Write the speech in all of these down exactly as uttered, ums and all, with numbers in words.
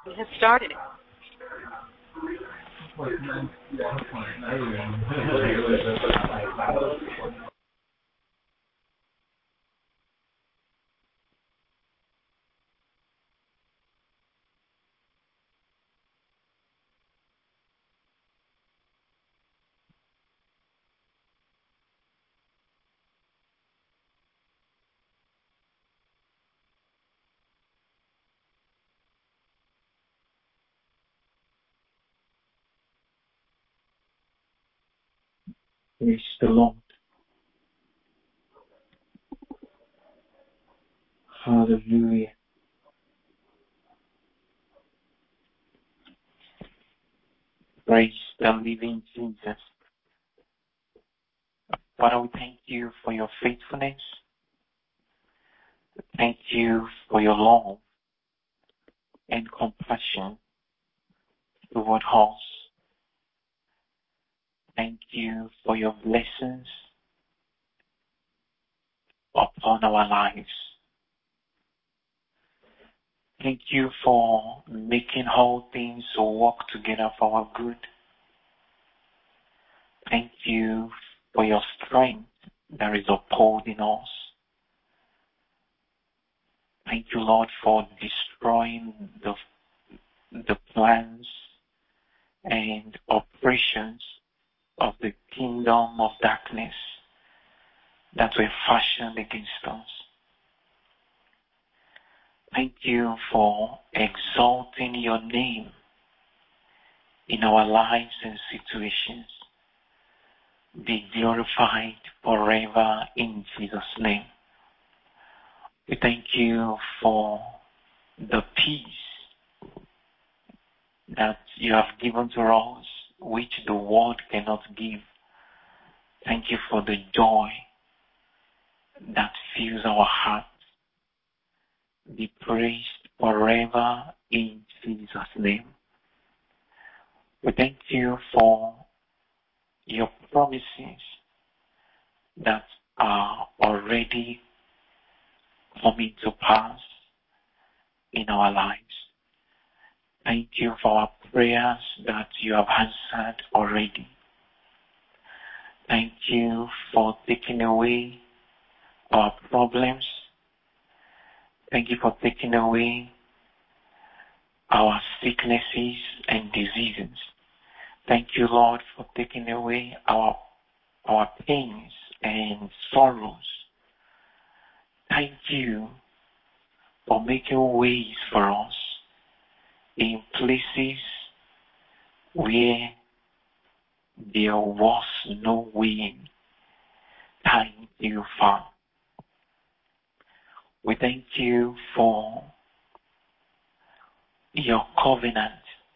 We have started. Praise the Lord. Hallelujah. Praise the living Jesus. Father, we thank you for your faithfulness. Thank you for your love and compassion toward us. Thank you for your blessings upon our lives. Thank you for making all things work together for our good. Thank you for your strength that is upholding us. Thank you, Lord, for destroying the, the plans and operations of the kingdom of darkness that were fashioned against us. Thank you for exalting your name in our lives and situations. Be glorified forever in Jesus' name. We thank you for the peace that you have given to us, which the world cannot give. Thank you for the joy that fills our hearts. Be praised forever in Jesus' name. We thank you for your promises that are already coming to pass in our lives. Thank you for our prayers that you have answered already. Thank you for taking away our problems. Thank you for taking away our sicknesses and diseases. Thank you, Lord, for taking away our our pains and sorrows. Thank you for making ways for us in places where there was no way. Thank you, Father. We thank you for your covenant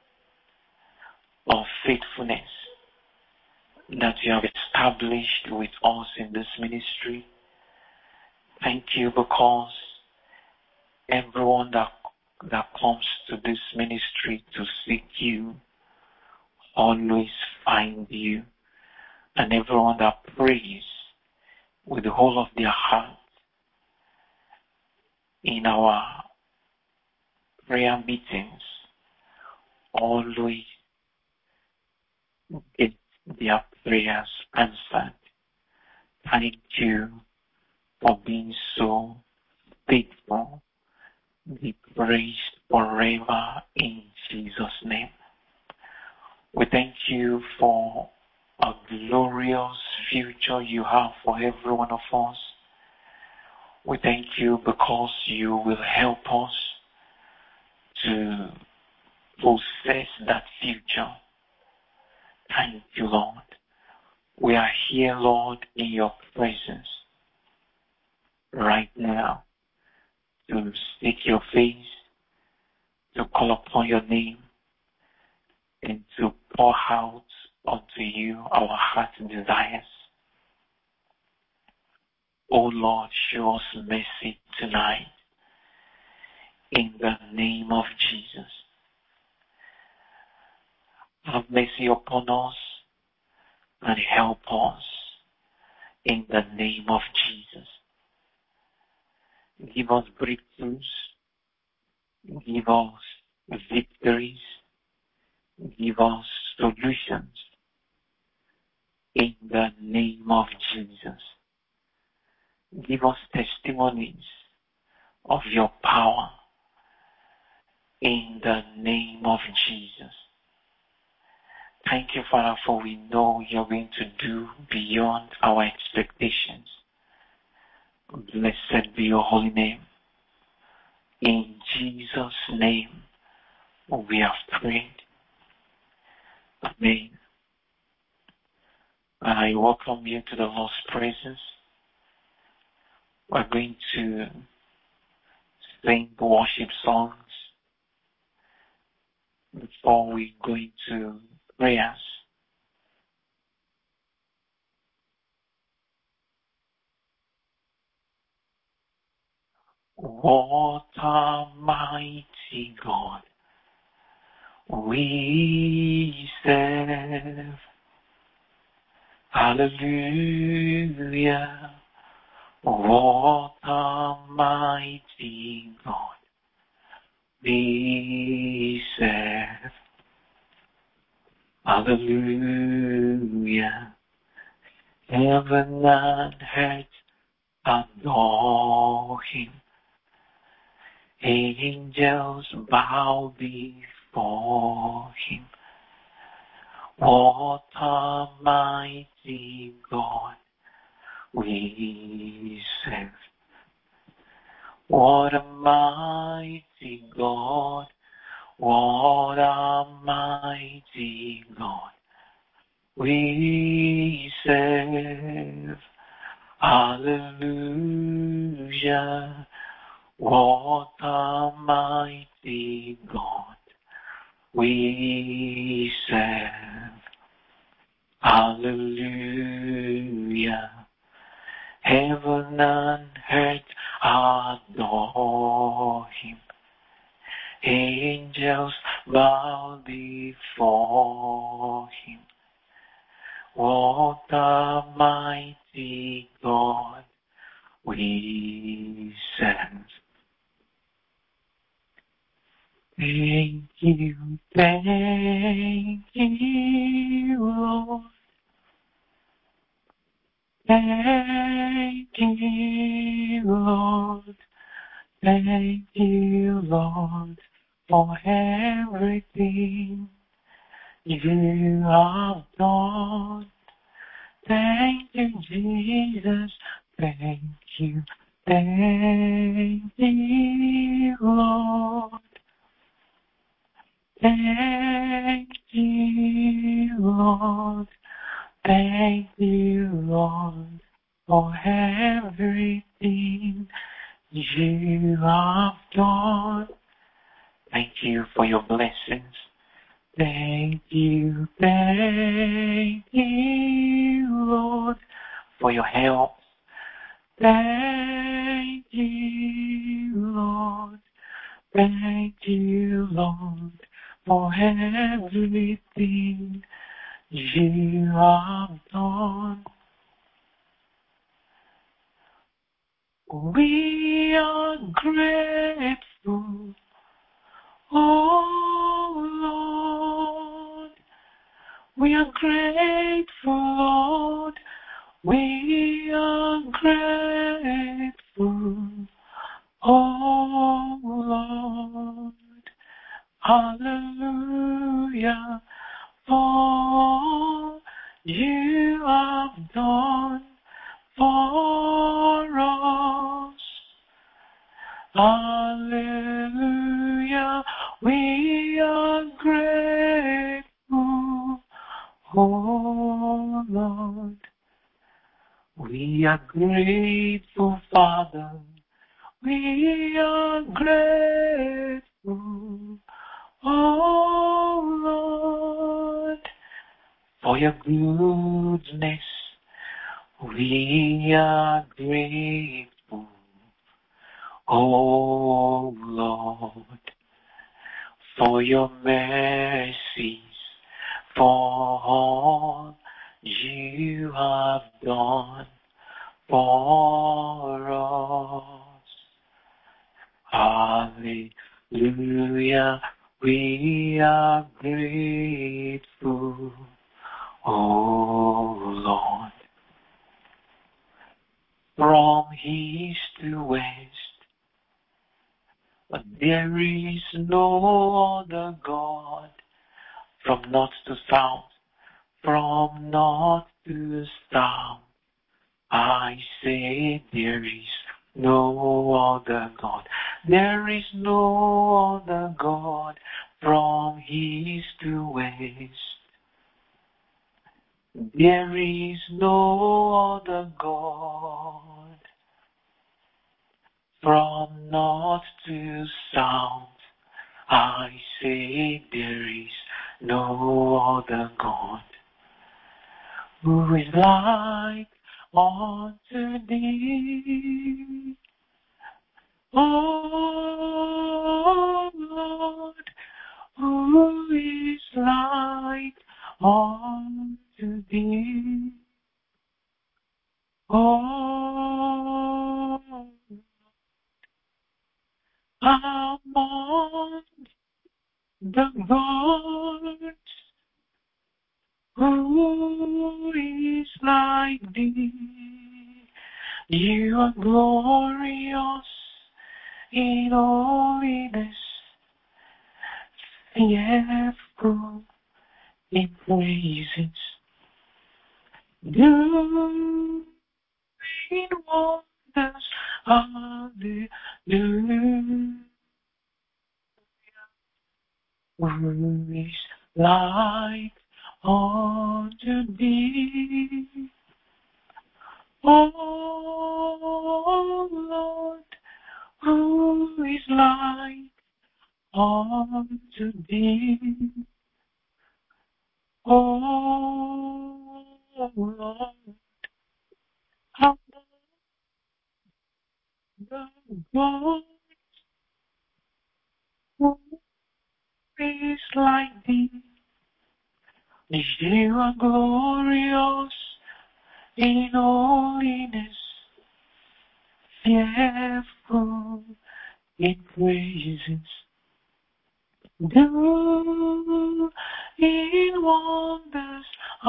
of faithfulness that you have established with us in this ministry. Thank you because everyone that that comes to this ministry to seek you always find you, and everyone that prays with the whole of their heart in our prayer meetings always get their prayers answered. Thank you for being so faithful. Be praised forever in Jesus' name. We thank you for a glorious future you have for every one of us. We thank you because you will help us to possess that future. Thank you, Lord. We are here, Lord, in your presence right now to seek your face, to call upon your name, and to pour out unto you our heart's desires. Oh Lord, show us mercy tonight in the name of Jesus. Have mercy upon us and help us in the name of Jesus. Give us breakthroughs. Give us victories. Give us solutions in the name of Jesus. Give us testimonies of your power in the name of Jesus. Thank you, Father, for we know you're going to do beyond our expectations. Blessed be your holy name. In Jesus' name, we have prayed. Amen. I welcome you to the Lord's presence. We're going to sing worship songs before we go into prayers. What a mighty God we serve. Hallelujah. What a mighty God we serve. Hallelujah. Heaven and earth adore him. Angels bow before him. What a mighty God we serve. What a mighty God. What a mighty God we serve. Hallelujah. What a mighty God we serve. Hallelujah. Heaven and earth adore him. Angels bow before him. What a mighty God we serve. Thank you, thank you, Lord. Thank you, Lord. Thank you, Lord, for everything you have done. Thank you, Jesus. Thank you, thank you, Lord. Thank you, Lord. Thank you, Lord, for everything you have done. Thank you for your blessings. Thank you, thank you, Lord, for your help. Thank you, Lord. Thank you, Lord, for everything you have done. We are grateful, oh Lord. We are grateful, Lord. We are grateful, oh Lord. Hallelujah. For you have done for us. Hallelujah. We are grateful, oh Lord. We are grateful, Father. We are grateful, oh Lord, for your goodness. We are grateful, oh Lord, for your mercies, for all you have done for us. Hallelujah. We are grateful, O Lord. From east to west, but there is no other God. From north to south, from north to south, I say there is no other God. There is no other God. From east to west, there is no other God. From north to south, I say there is no other God. Who is like unto thee, O Lord? Who is like unto thee, O among the gods? Who is like thee? You are glorious in holiness, fearful in praises, doing wonders. Hallelujah. Who is like unto thee, O Lord? Who is like unto thee, O Lord? How the God who is like thee? You are glorious in holiness, fearful in praises, do in wonders.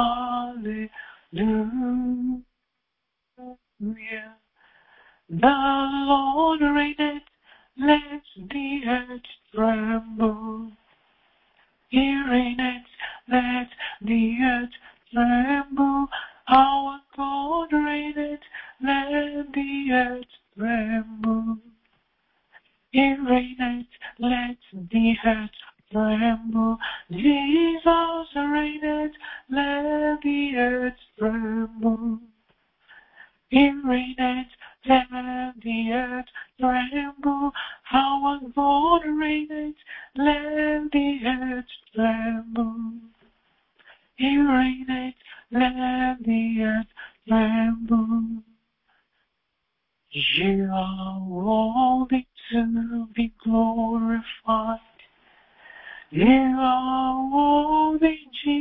Hallelujah. The Lord reigneth, let the earth tremble. He reigneth, let the earth tremble. Our God reigneth, let the earth tremble. He reigneth, let the earth tremble. Jesus reigneth, let the earth tremble. He reigneth, let the earth tremble. Our God reigneth, let the earth tremble. He reigneth, let the earth tremble. You are worthy to be glorified. You are worthy,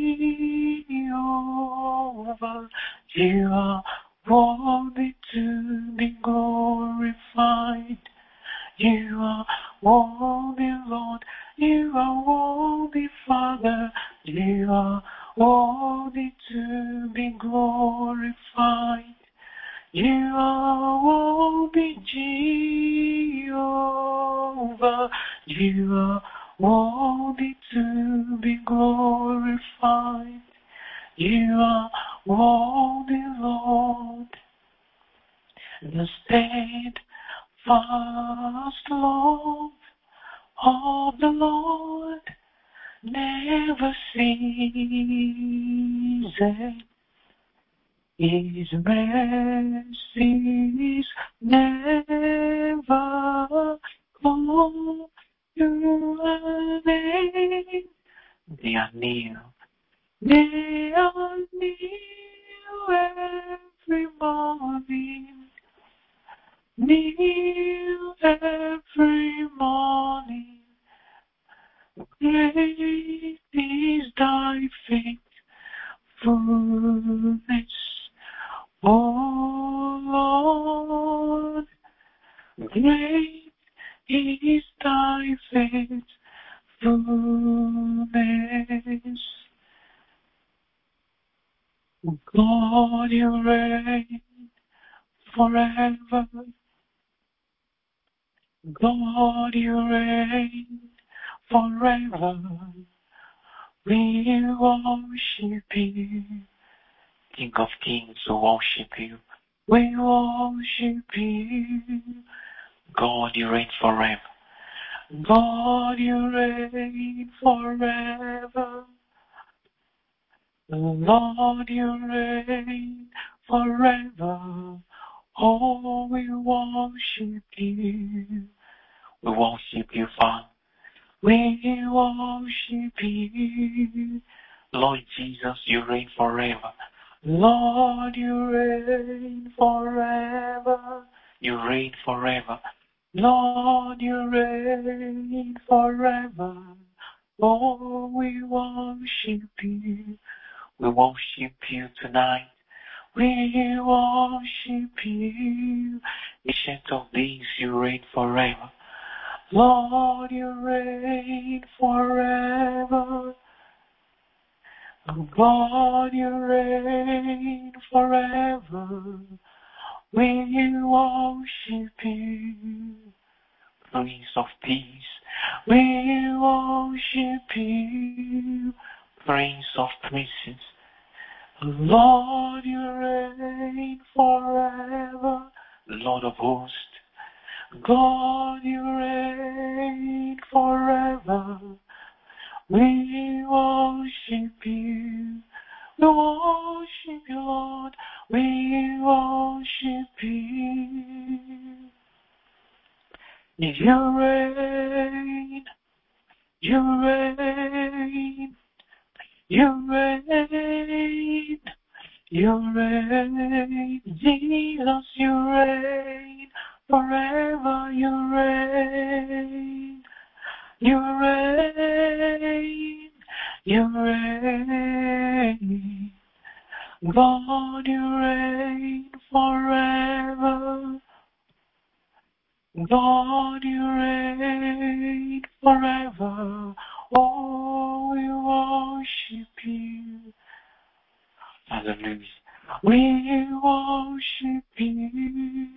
Jehovah. You are worthy to be glorified. You are worthy, Lord. You are worthy, Father. You are worthy to be glorified. You are worthy, Jehovah. You are worthy to be glorified. You are worthy, Lord. The steadfast love of the Lord never ceases. His mercies never come to an end. They are new. They are new every morning. New every morning. Great is thy faithfulness, O Lord. Great is thy faithfulness, faithfulness. God, you reign forever. God, you reign forever. We worship you. King of kings, we worship you. We worship you. God, you reign forever. God, you reign forever. Lord, you reign forever. Oh, we worship you. We worship you, Father. We worship you. Lord Jesus, you reign forever. Lord, you reign forever. You reign forever. Lord, you reign forever. Oh, we worship you. We worship you tonight. We worship you. Ancient of days, you reign forever. Lord, you reign forever. God, you reign forever. We worship you. Prince of Peace, we worship you. Prince of Princes, Lord, you reign forever. Lord of hosts, God, you reign forever. We worship you. We worship you, Lord. We worship you. You reign. You reign. You reign. You reign. Jesus, you reign. Forever you reign. You reign. You reign. God, you reign forever. God, you reign forever. Oh, we worship you. Hallelujah. We worship you.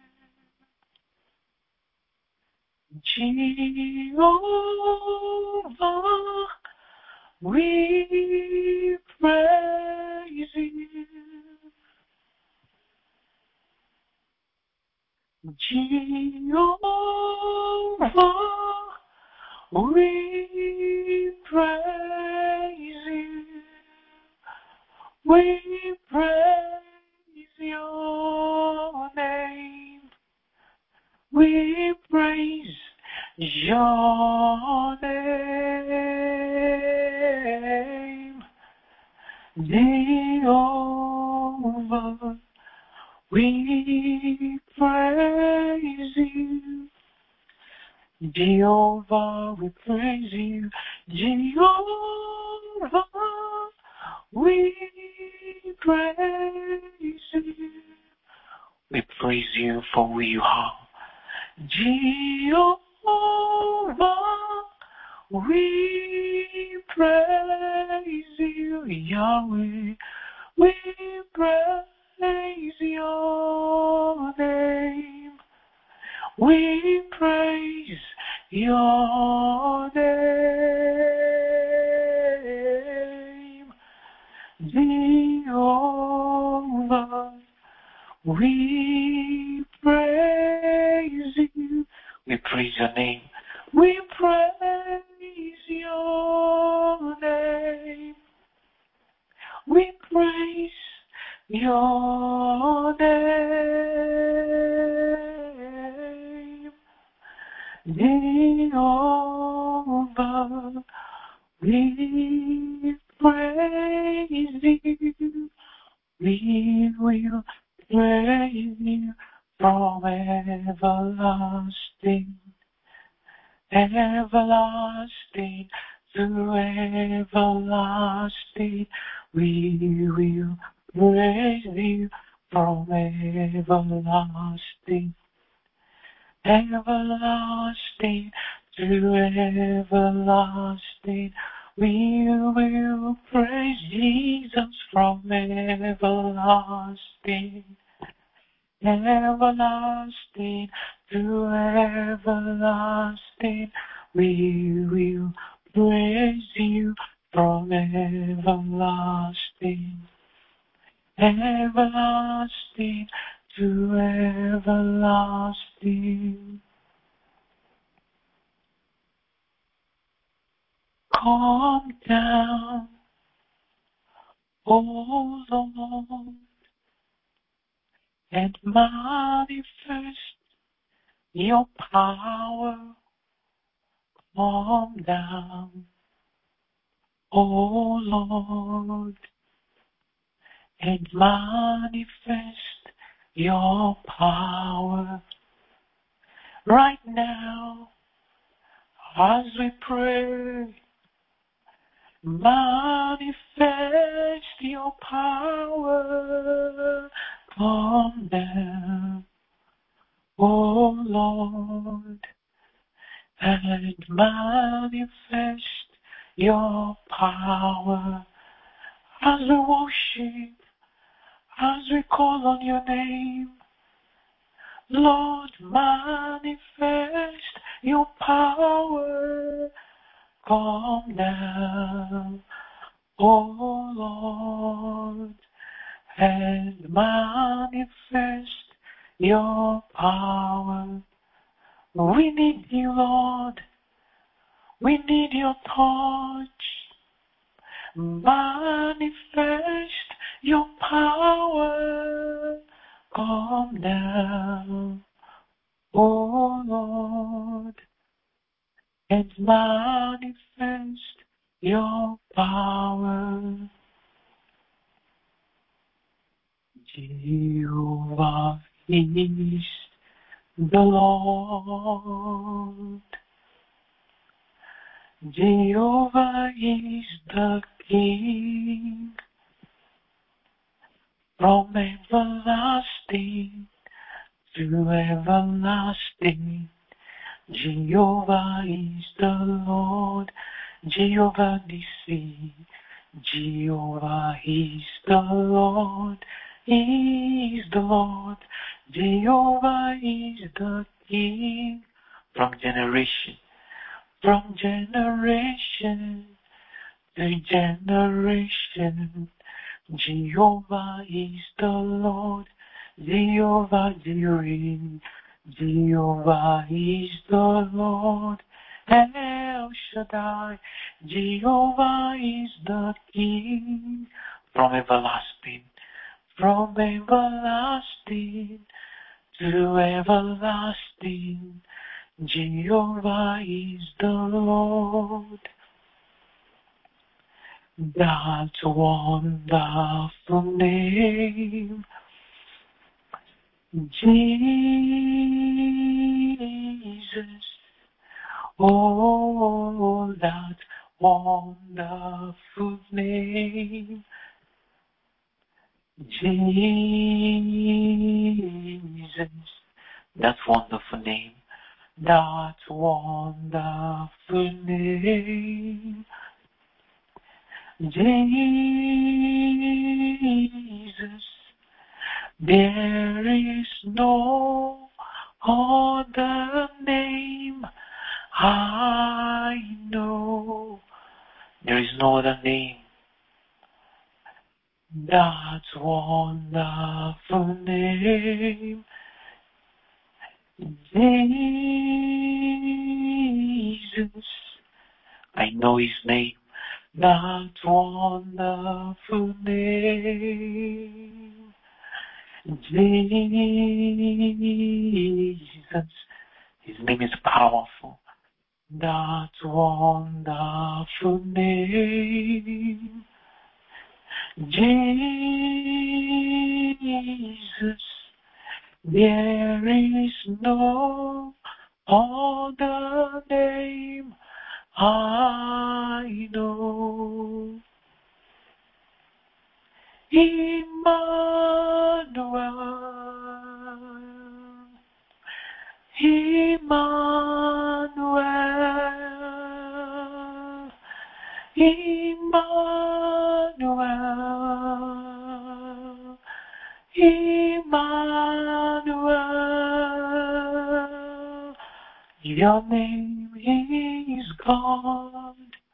Jehovah, we praise you. Jehovah, we praise you. We praise your name. We praise your name. Jehovah, we praise you. Jehovah, we praise you. Jehovah, we praise you. We praise you for who you are. Jehovah, we praise you. Yahweh, we praise your name. We praise your name. Jehovah, we praise you. We praise your name. We praise your name. We praise your name. Jehovah, we praise you. We will praise you from everlasting, everlasting to everlasting. We will praise you from everlasting, everlasting to everlasting. We will praise Jesus from everlasting, everlasting to everlasting. We will praise you from everlasting, everlasting to everlasting. Come down, O Lord, and manifest your power. Come down, O Lord, and manifest your power. Right now, as we pray, manifest your power. Come down, O Lord, and manifest your power. As we worship, as we call on your name, Lord, manifest your power. Come down, O Lord, and manifest your power. We need you, Lord. We need your touch. Manifest your power. Come down, O Lord, and manifest your power. Jehovah is the Lord. Jehovah is the King. From everlasting to everlasting, Jehovah is the Lord. Jehovah Nissi, Jehovah is the Lord. He is the Lord. Jehovah is the King. From generation, from generation to generation, Jehovah is the Lord. Jehovah Jireh, Jehovah is the Lord. El Shaddai, Jehovah is the King. From everlasting, from everlasting to everlasting, Jehovah is the Lord. That wonderful name, Jesus. Oh, that wonderful name, Jesus. That wonderful name, that wonderful name, Jesus. There is no other name I know. There is no other name. That wonderful name, Jesus. I know his name. That wonderful name, Jesus. His name is powerful. That wonderful name, Jesus. There is no other name I know. Emmanuel, Emmanuel, Emmanuel, Emmanuel, your name is God.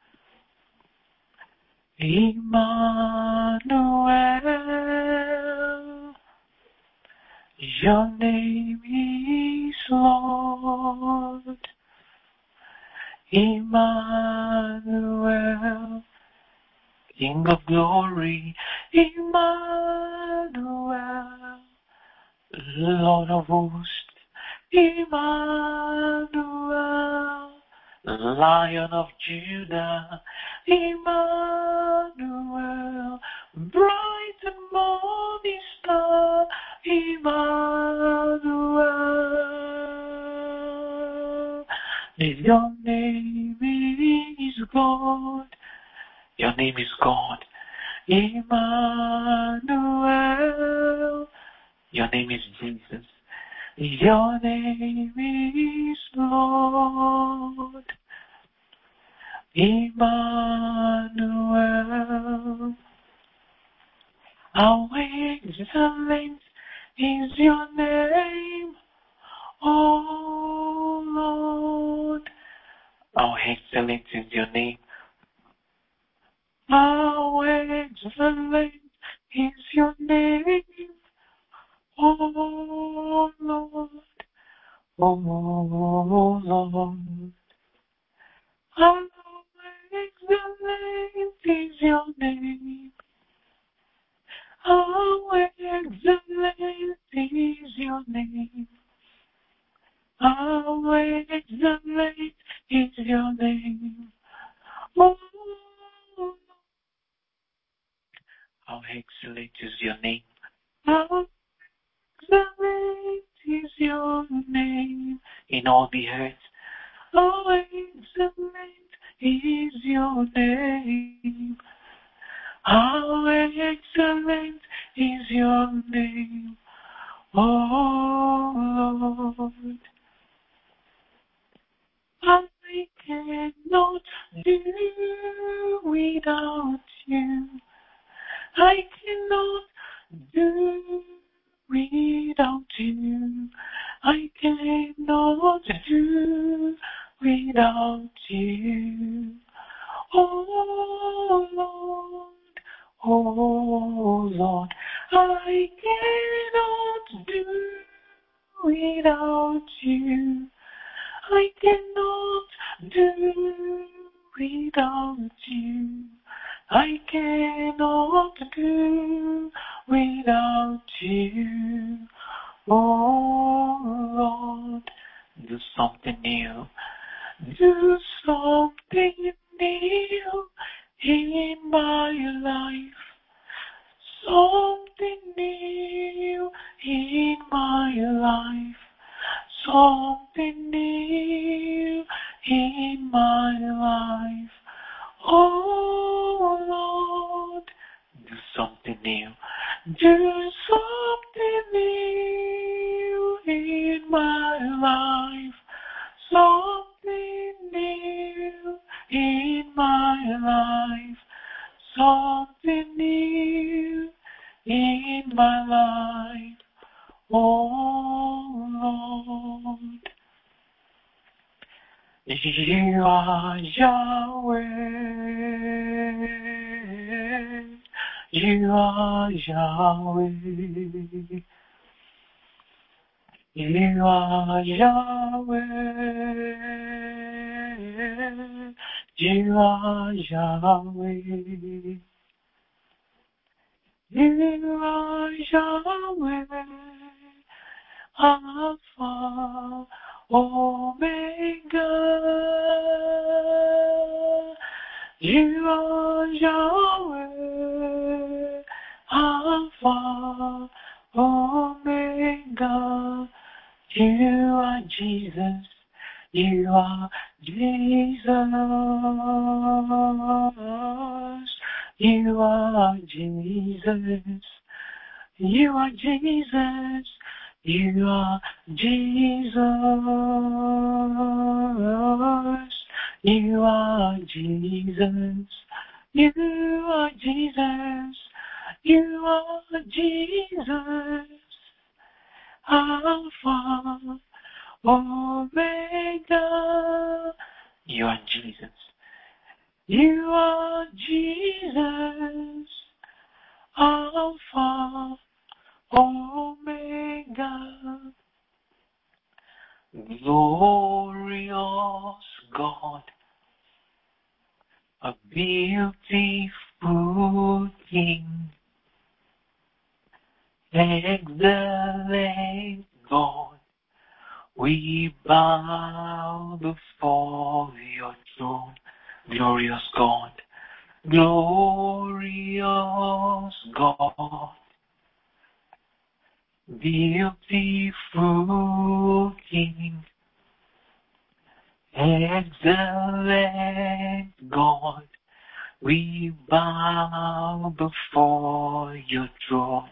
Emmanuel, your name is Lord. Emmanuel, King of glory, Emmanuel, Lord of hosts, Emmanuel, Lion of Judah, Emmanuel, bright and morning star, Emmanuel. Your name is God. Your name is God. Emmanuel. Your name is Jesus. Your name is Lord. Emmanuel. How excellent is your name, oh Lord. How excellent is your name. How excellent is your name, oh Lord, oh Lord. How excellent is your name. How excellent is your name. How excellent is your name. Oh, how excellent is your name. How excellent is your name in all the earth. How excellent is your name. How excellent is your name, oh Lord. I cannot do without you. I cannot do without you. I cannot do without you. Oh Lord, oh Lord, I cannot do without you. I cannot do without you. I cannot do without you. Oh Lord, do something new. Do something new in my life. Something new in my life. Something new in my life. Oh Lord, do something new. Do something new in my life. Something new in my life. Something new in my life. Oh Lord, you are Yahweh. You are Yahweh. You are Yahweh. You are Yahweh. You are Yahweh. Alpha, Omega. You are Yahweh. Alpha, Omega. You are Jesus. You are Jesus. You are Jesus. You are Jesus. You are Jesus. You are Jesus. You are Jesus. You are Jesus. Alpha, Omega. You are Jesus. You are Jesus. Alpha, Omega. Glorious God, a beautiful King, excellent God, we bow before your throne. Glorious God, glorious God, beautiful King, excellent God, we bow before your throne.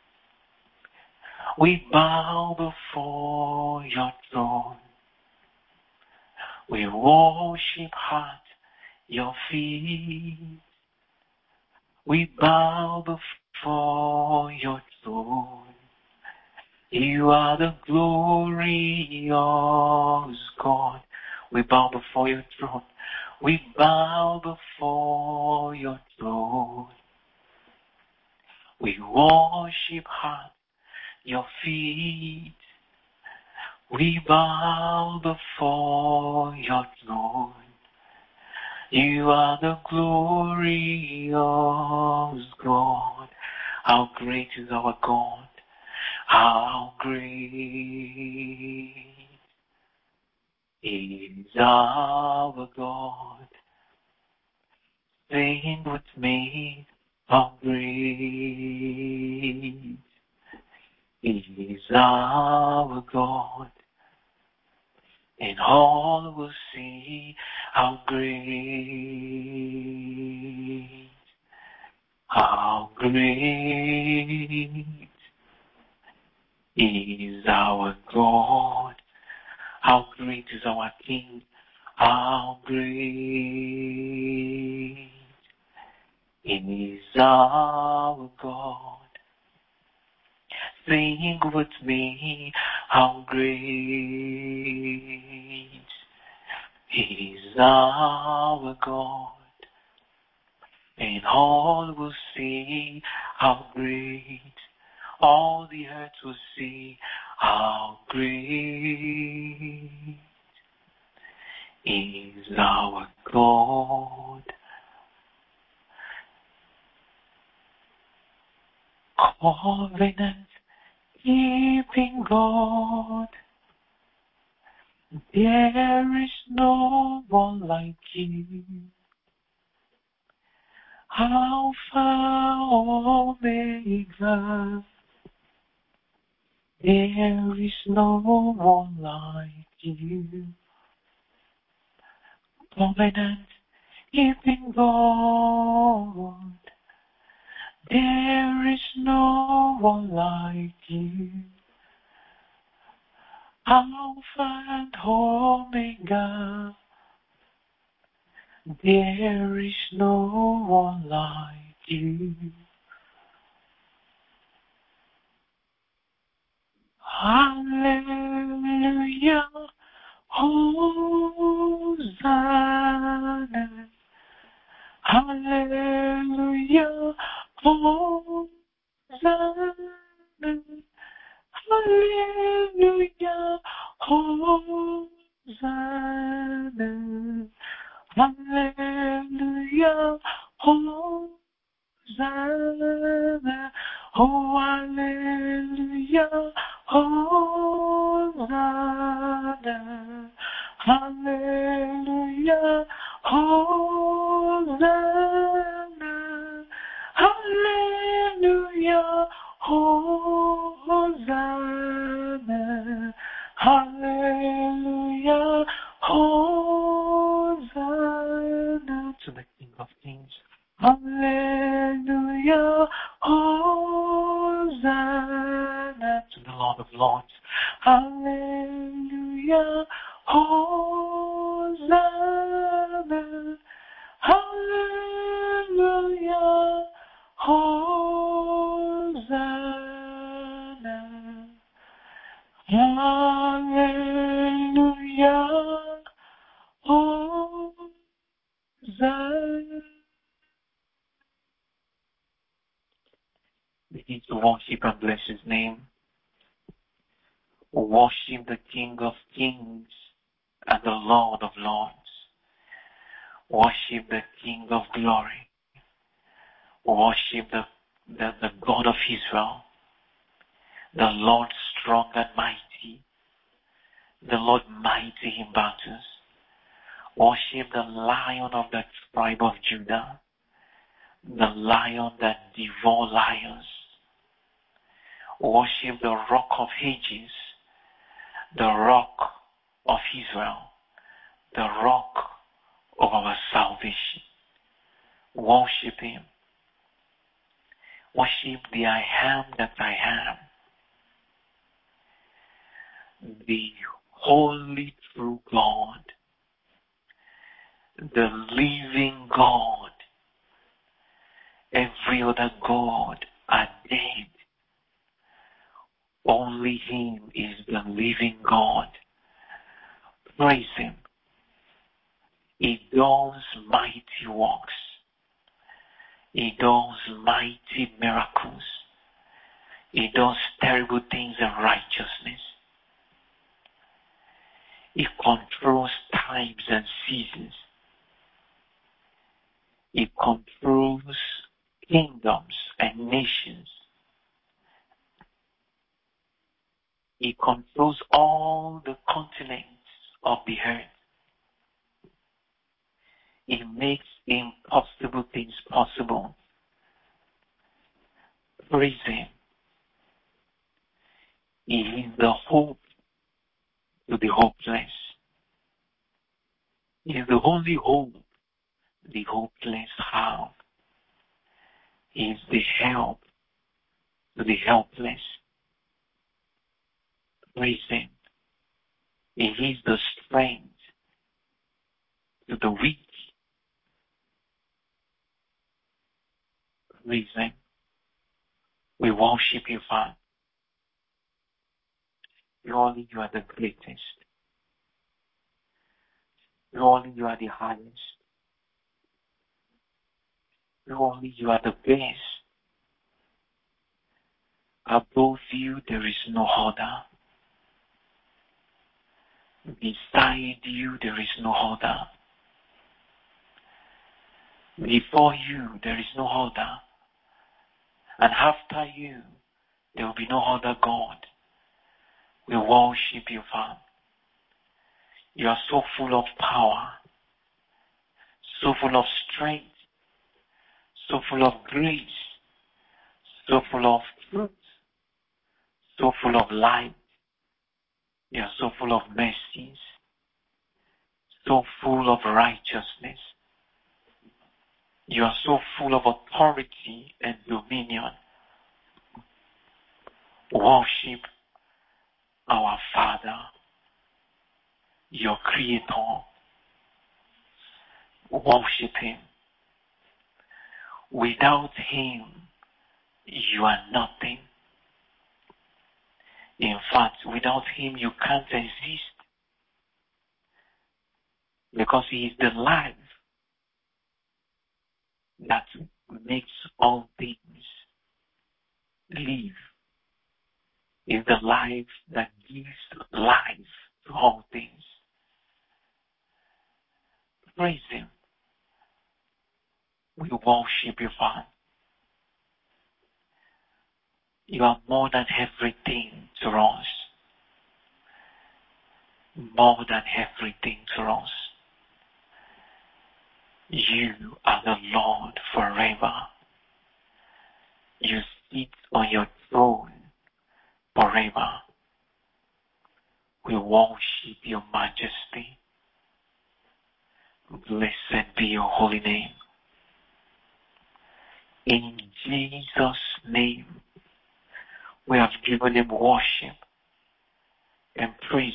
We bow before your throne. We worship at your feet. We bow before your throne. You are the glorious God. We bow before your throne. We bow before your throne. We worship at your feet. We bow before your throne. You are the glorious God. How great is our God? How great is our God? Sing with me, how great is our God, and all will see how great, how great is our God. How great is our King. How great is our God. Sing with me, how great is our God. And all will see how great, all the earth will see how great is our God. Covenant keeping God, there is no one like you. Alpha, Omega, there is no one like you. Covenant keeping God, there is no one like you. Alpha and Omega, there is no one like you. Hallelujah, Hosanna. Hallelujah, Hosanna. Hallelujah, Hosanna. Hallelujah, Hosanna. Oh, hallelujah, Hosanna. Hallelujah, Hosanna. Hallelujah, Hosanna. Hallelujah, Hosanna to the King of Kings. Hallelujah, Hosanna to the Lord of Lords. Hallelujah, Hosanna. Zion. Begin to worship and bless his name. Worship the King of Kings and the Lord of Lords. Worship the King of Glory. Worship the, the, the God of Israel. The Lord strong and mighty. The Lord mighty in battles. Worship the Lion of the tribe of Judah. The Lion that devours lions. Worship the Rock of Ages. The Rock of Israel. The Rock of our salvation. Worship him. Worship the I am that I am. The holy true God. The living God. Every other God are dead. Only him is the living God. Praise him. He does mighty works. He does mighty miracles. He does terrible things in righteousness. He controls times and seasons. He controls kingdoms and nations. He controls all the continents of the earth. He makes impossible things possible. Praise him. He is the hope to the hopeless. He is the only hope the hopeless have. He is the help to the helpless. Praise him. He is the strength to the weak. Praise him. We worship you, Father. Surely you are the greatest. Surely you are the highest. Surely you are the best. Above you there is no other. Beside you there is no other. Before you there is no other. And after you there will be no other God. We worship you, Father. You are so full of power, so full of strength, so full of grace, so full of truth, so full of light. You are so full of mercies, so full of righteousness. You are so full of authority and dominion. Worship our Father, your Creator. Worship him. Without him, you are nothing. In fact, without him, you can't exist. Because he is the life that makes all things live. He is the life that gives life to all things. Praise him. We worship you, Father. You are more than everything to us. More than everything to us. You are the Lord forever. You sit on your throne forever. We worship your majesty. Blessed be your holy name. In Jesus' name, we have given him worship and praises.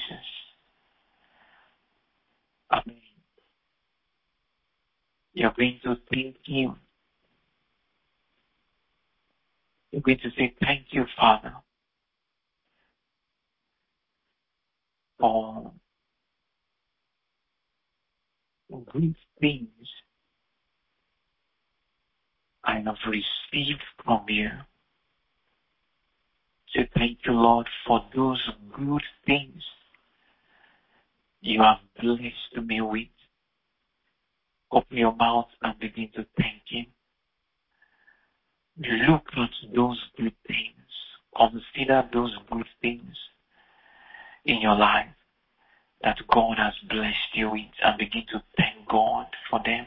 Amen. You're going to thank him. You're going to say, thank you, Father, for great things I have received from you. Say thank you, Lord, for those good things you have blessed me with. Open your mouth and begin to thank Him. Look at those good things. Consider those good things in your life that God has blessed you with and begin to thank God for them.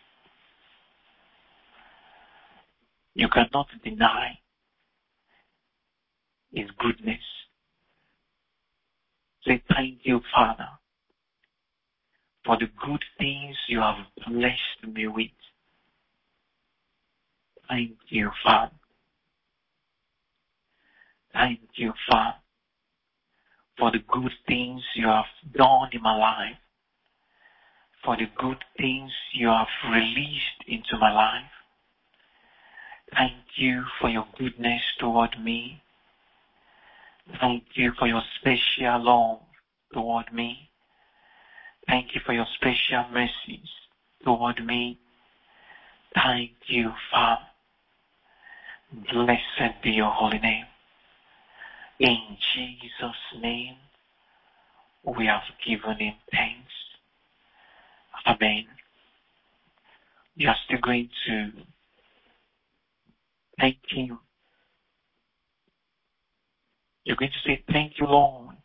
You cannot deny His goodness. Say thank you, Father, for the good things you have blessed me with. Thank you, Father. Thank you, Father, for the good things you have done in my life, for the good things you have released into my life. Thank you for your goodness toward me. Thank you for your special love toward me. Thank you for your special mercies toward me. Thank you, Father. Blessed be your holy name. In Jesus' name, we have given Him thanks. Amen. You are still going to thank Him. You're going to say, thank you, Lord,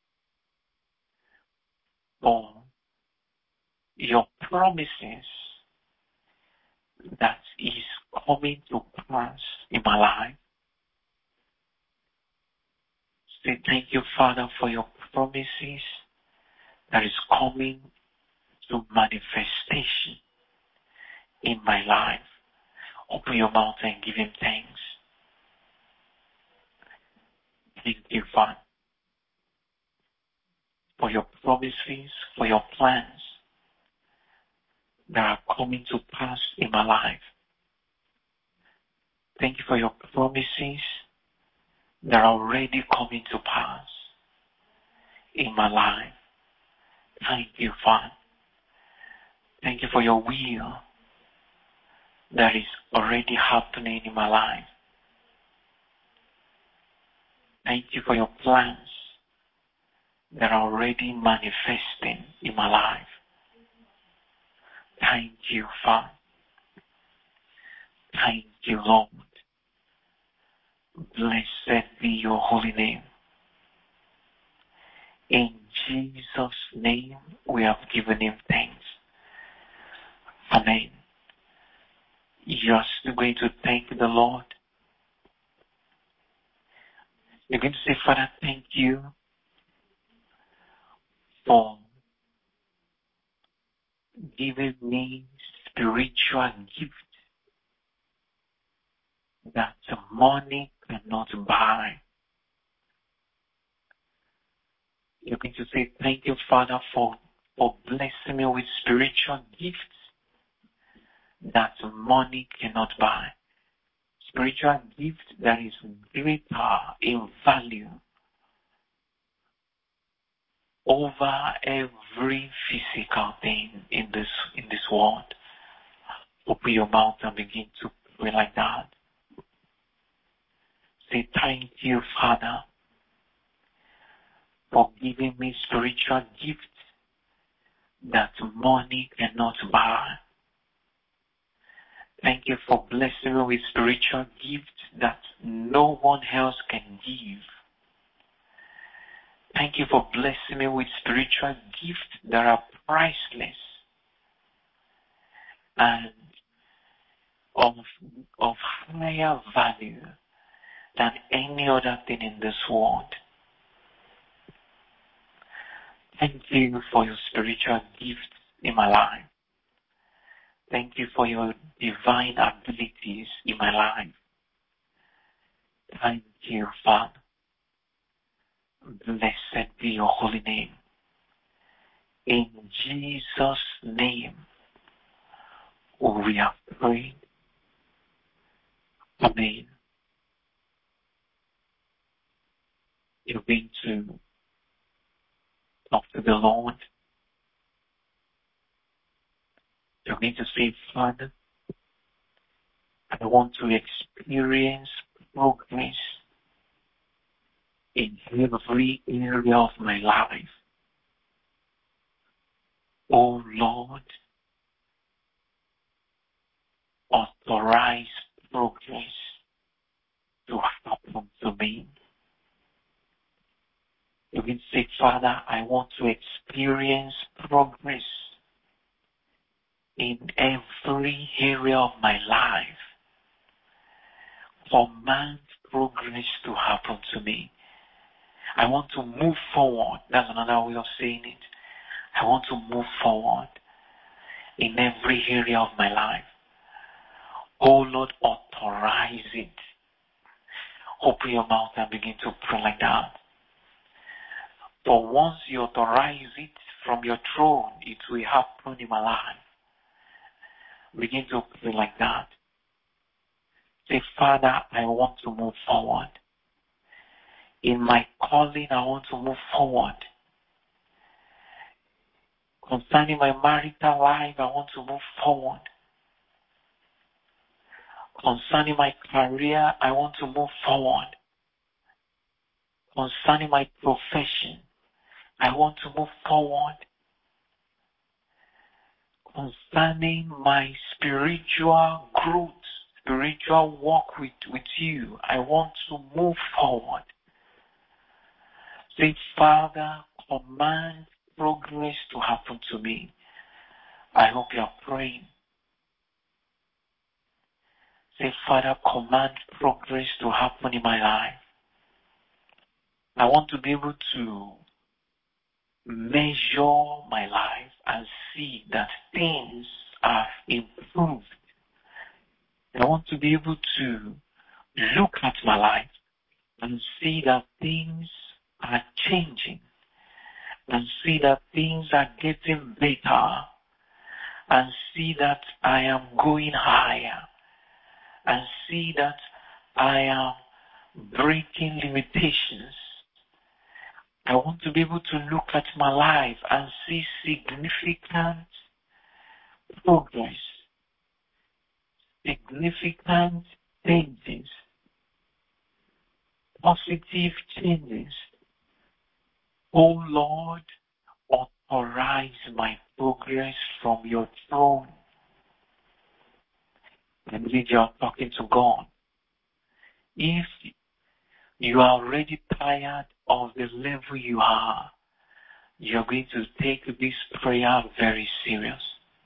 for your promises that is coming to pass in my life. Say, thank you, Father, for your promises that is coming to manifestation in my life. Open your mouth and give Him thanks. Thank you, Father, for your promises, for your plans that are coming to pass in my life. Thank you for your promises that are already coming to pass in my life. Thank you, Father. Thank you for your will that is already happening in my life. Thank you for your plans that are already manifesting in my life. Thank you, Father. Thank you, Lord. Blessed be your holy name. In Jesus' name, we have given Him thanks. Amen. You're still going to thank the Lord. You're going to say, Father, thank you for giving me spiritual gift that money cannot buy. You're going to say, thank you, Father, for, for blessing me with spiritual gifts that money cannot buy. Spiritual gift that is greater in value over every physical thing in this in this world. Open your mouth and begin to pray like that. Say, thank you, Father, for giving me spiritual gifts that money cannot buy. Thank you for blessing me with spiritual gifts that no one else can give. Thank you for blessing me with spiritual gifts that are priceless and of, of higher value than any other thing in this world. Thank you for your spiritual gifts in my life. Thank you for your divine abilities in my life. Thank you, Father. Blessed be your holy name. In Jesus' name, we have prayed. Amen. You're going to talk to the Lord. You're going to say, Father, I want to experience progress in every area of my life. Oh Lord, authorize progress to happen to me. You can say, Father, I want to experience progress in every area of my life. Command progress to happen to me. I want to move forward. That's another way of saying it. I want to move forward in every area of my life. Oh Lord, authorize it. Open your mouth and begin to pray like that. For once you authorize it from your throne, it will happen in my life. Begin to pray like that. Say, Father, I want to move forward. In my calling, I want to move forward. Concerning my marital life, I want to move forward. Concerning my career, I want to move forward. Concerning my profession, I want to move forward. Concerning my spiritual growth, spiritual walk with, with you, I want to move forward. Say, Father, command progress to happen to me. I hope you are praying. Say, Father, command progress to happen in my life. I want to be able to measure my life and see that things are improved. I want to be able to look at my life and see that things are changing, and see that things are getting better, and see that I am going higher, and see that I am breaking limitations. I want to be able to look at my life and see significant progress, significant changes, positive changes. Oh Lord, authorize my progress from your throne. I believe you are talking to God. If you are already tired of the level you are, you're going to take this prayer very serious.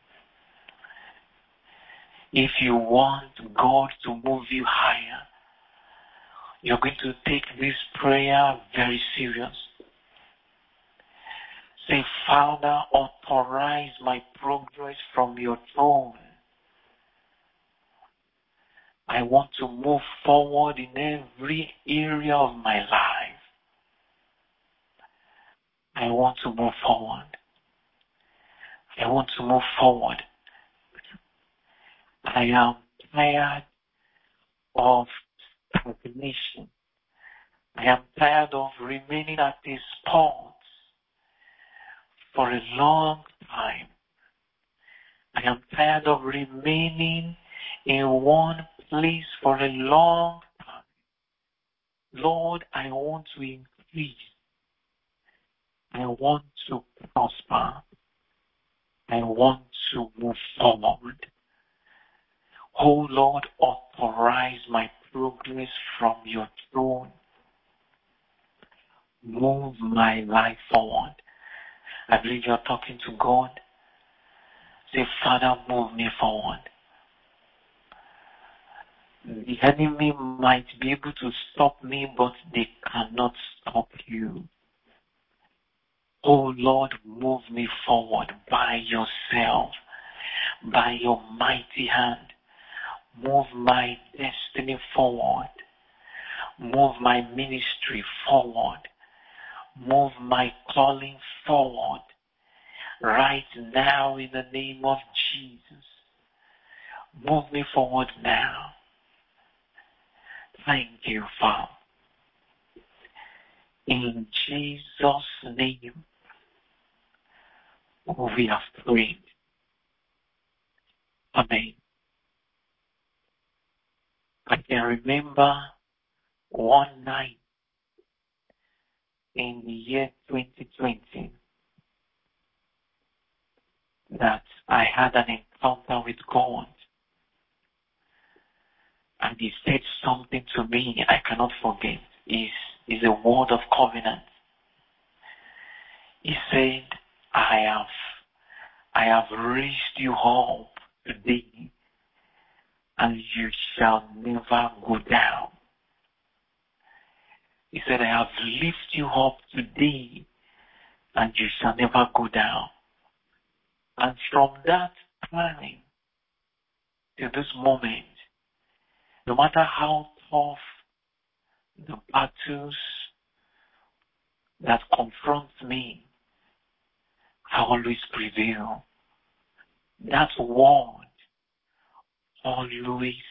If you want God to move you higher, you're going to take this prayer very serious. Say, Father, authorize my progress from your throne. I want to move forward in every area of my life. I want to move forward. I want to move forward. I am tired of stagnation. I am tired of remaining at this spot for a long time. I am tired of remaining in one place for a long time. Lord, I want to increase. I want to prosper. I want to move forward. Oh Lord, authorize my progress from your throne. Move my life forward. I believe you're talking to God. Say, Father, move me forward. The enemy might be able to stop me, but they cannot stop you. Oh Lord, move me forward by yourself, by your mighty hand. Move my destiny forward. Move my ministry forward. Move my calling forward. Right now in the name of Jesus. Move me forward now. Thank you, Father. In Jesus' name, we have prayed. Amen. remember one night in the year twenty twenty that I had an encounter with God, and He said something to me I cannot forget. Is is a word of covenant. He said, I have I have raised you up today, and you shall never go down. He said, I have lifted you up today, and you shall never go down. And from that time to this moment, no matter how tough the battles that confront me, I always prevail. That word always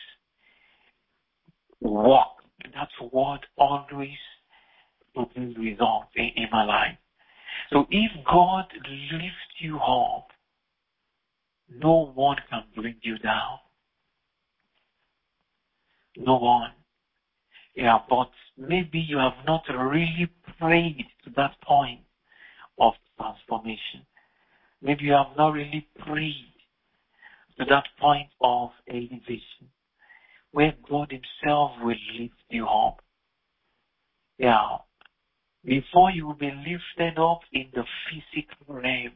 work. That word always produces results in, in my life. So if God lifts you up, no one can bring you down. No one. Yeah, but maybe you have not really prayed to that point of transformation. Maybe you have not really prayed to that point of elevation, where God Himself will lift you up. Yeah. Before you will be lifted up in the physical realm,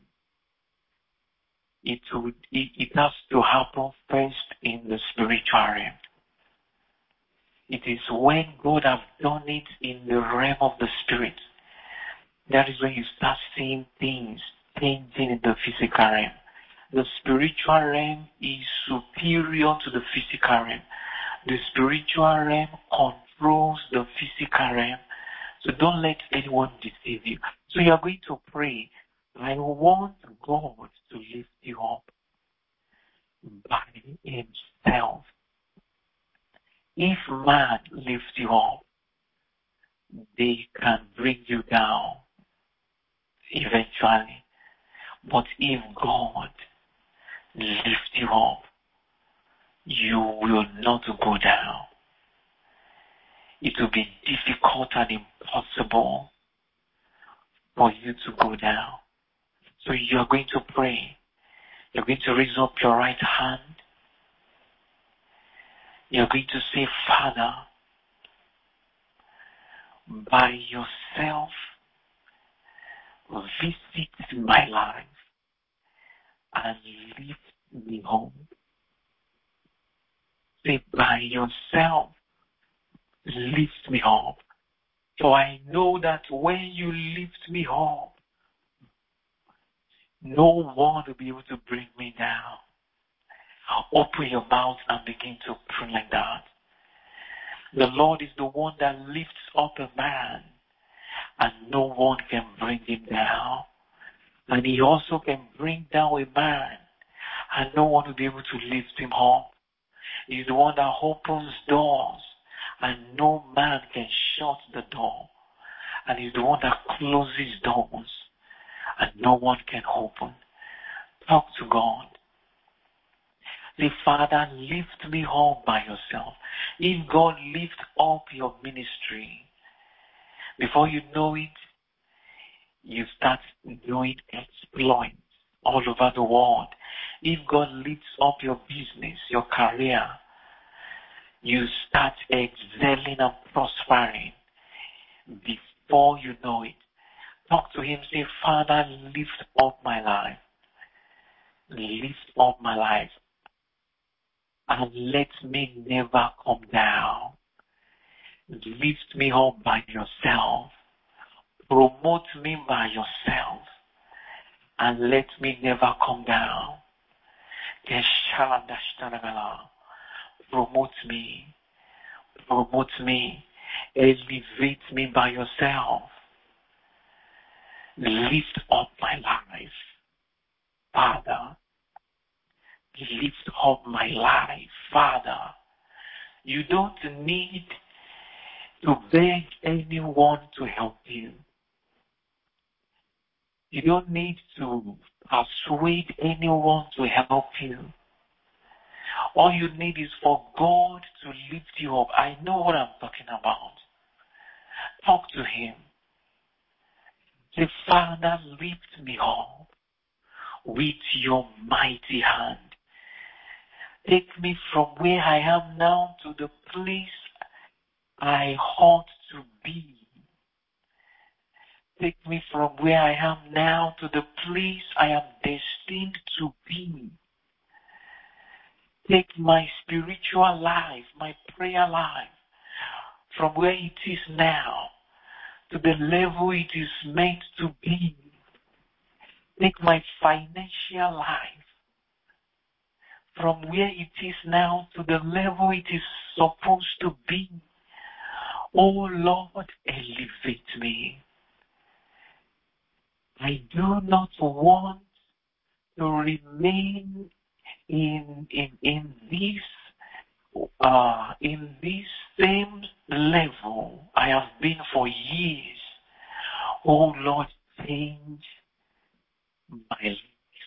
it would it, it has to happen first in the spiritual realm. It is when God has done it in the realm of the spirit, that is when you start seeing things changing in the physical realm. The spiritual realm is superior to the physical realm. The spiritual realm controls the physical realm. So don't let anyone deceive you. So you are going to pray, I want God to lift you up by Himself. If man lifts you up, they can bring you down eventually. But if God lifts you up, you will not go down. It will be difficult and impossible for you to go down. So you are going to pray. You're going to raise up your right hand. You're going to say, Father, by yourself, visit my life and lift me up. Say, by yourself, lift me up. So I know that when you lift me up, no one will be able to bring me down. Open your mouth and begin to pray like that. The Lord is the one that lifts up a man, and no one can bring him down. And He also can bring down a man, and no one will be able to lift him up. He is the one that opens doors, and no man can shut the door. And He's the one that closes doors, and no one can open. Talk to God. Say, Father, lift me up by yourself. If God lifts up your ministry, before you know it, you start doing exploits all over the world. If God lifts up your business, your career, you start excelling and prospering before you know it. Talk to Him, say, Father, lift up my life. Lift up my life. And let me never come down. Lift me up by yourself. Promote me by yourself. And let me never come down. Promote me. Promote me. Elevate me by yourself. Lift up my life. Father, lift up my life. Father, you don't need to beg anyone to help you. You don't need to persuade anyone to help you. All you need is for God to lift you up. I know what I'm talking about. Talk to Him. Say, Father, lift me up with your mighty hand. Take me from where I am now to the place I ought to be. Take me from where I am now to the place I am destined to be. Take my spiritual life, my prayer life, from where it is now to the level it is meant to be. Take my financial life from where it is now to the level it is supposed to be. Oh Lord, elevate me. I do not want to remain in in in this uh in this same level I have been for years. Oh Lord, change my life.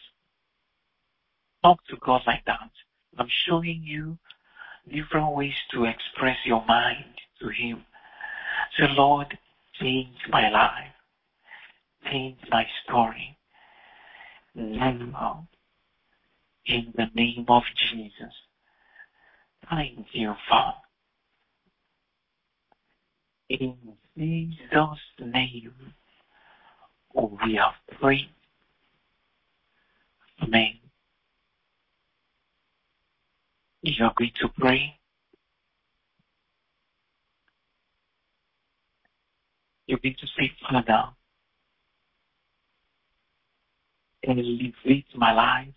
Talk to God like that. I'm showing you different ways to express your mind to Him. Say, Lord, change my life. Change my story. Now, in the name of Jesus. Thank you, Father. In Jesus' name, we have prayed. Amen. You are going to pray. You're going to say, Father, elevate my life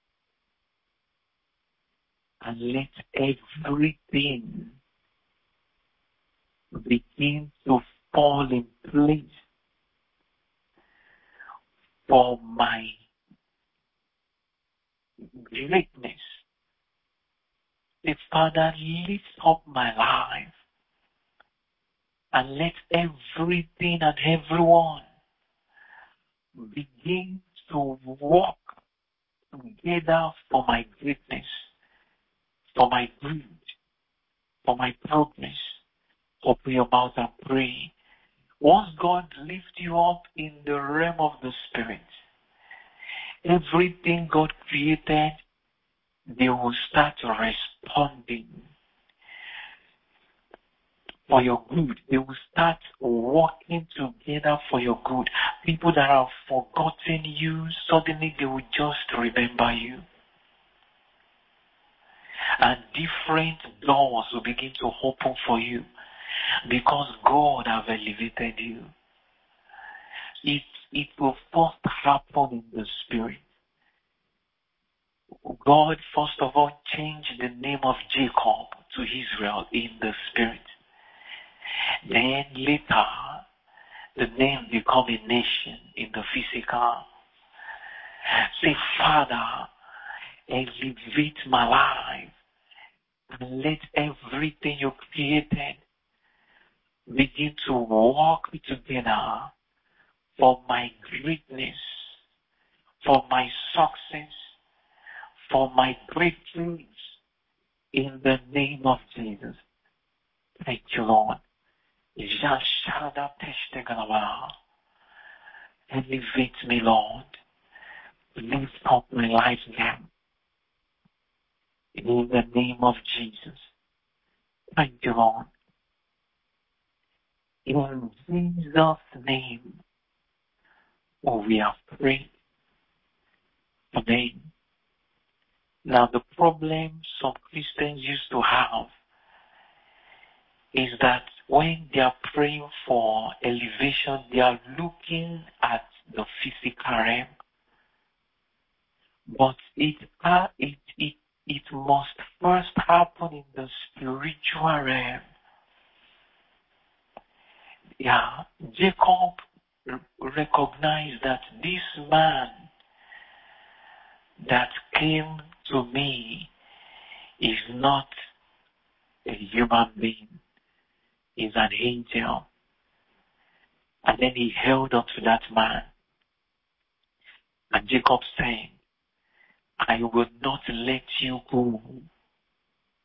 and let everything begin to fall in place for my greatness. Say, Father, lift up my life and let everything and everyone begin to walk together for my greatness, for my good, for my progress. Open your mouth and pray. Once God lifts you up in the realm of the Spirit, everything God created, they will start responding for your good. They will start working together for your good. People that have forgotten you, suddenly they will just remember you. And different doors will begin to open for you because God has elevated you. It, it will first happen in the Spirit. God, first of all, changed the name of Jacob to Israel in the Spirit. Then later, the name become a nation in the physical. Say, Father, elevate my life and let everything you created begin to walk together for my greatness, for my success, for my breakthroughs in the name of Jesus. Thank you, Lord. Elevate me, Lord. Lift up my life now. In the name of Jesus. Thank you, Lord. In Jesus' name, oh, we have prayed. Amen. Now, the problem some Christians used to have is that when they are praying for elevation, they are looking at the physical realm. But it, uh, it, it, it must first happen in the spiritual realm. Yeah, Jacob recognized that this man that came to me is not a human being, is an angel. And then he held on to that man. And Jacob said, I will not let you go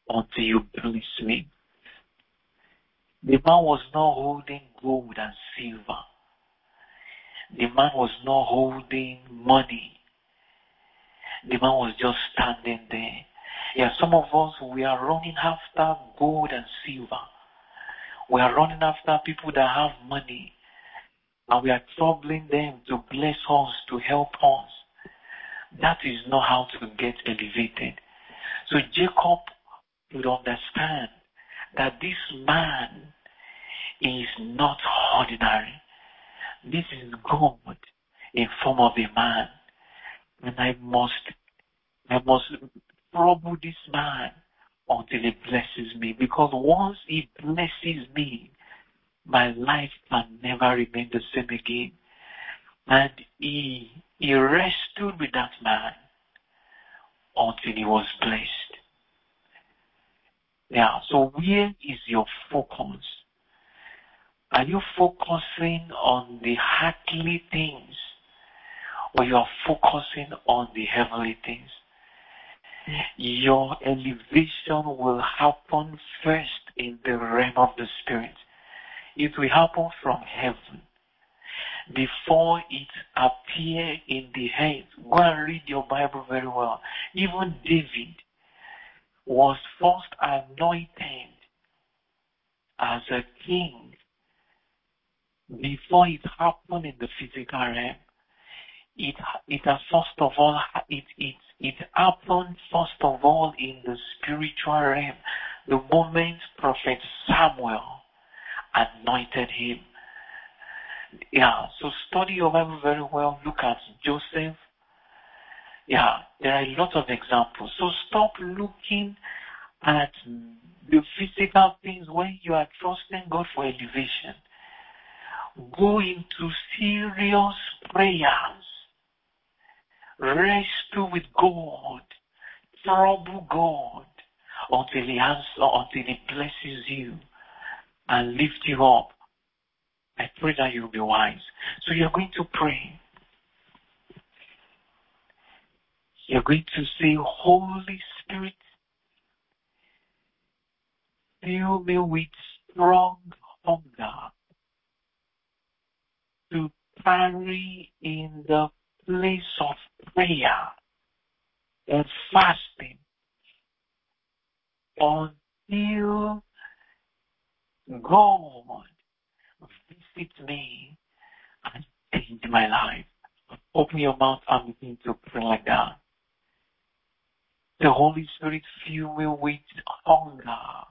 until you bless me. The man was not holding gold and silver. The man was not holding money. The man was just standing there. Yeah, some of us, we are running after gold and silver. We are running after people that have money. And we are troubling them to bless us, to help us. That is not how to get elevated. So Jacob would understand that this man is not ordinary. This is God in form of a man. And I must, I must trouble this man until he blesses me. Because once he blesses me, my life can never remain the same again. And he, he wrestled with that man until he was blessed. Yeah, so where is your focus? Are you focusing on the earthly things, or you are focusing on the heavenly things? Your elevation will happen first in the realm of the Spirit. It will happen from heaven before it appear in the earth. Go and read your Bible very well. Even David was first anointed as a king before it happened in the physical realm. It it has first of all it it it happened first of all in the spiritual realm. The moment Prophet Samuel anointed him. Yeah, so study your Bible very well. Look at Joseph. Yeah, there are a lot of examples. So stop looking at the physical things when you are trusting God for elevation. Go into serious prayers. Wrestle with God. Trouble God until He answers, until He blesses you and lifts you up. I pray that you'll be wise. So you're going to pray. You're going to say, Holy Spirit, fill me with strong hunger to tarry in the place of prayer and fasting until God visit me and change my life. Open your mouth and begin to pray like that. The Holy Spirit fill me with hunger,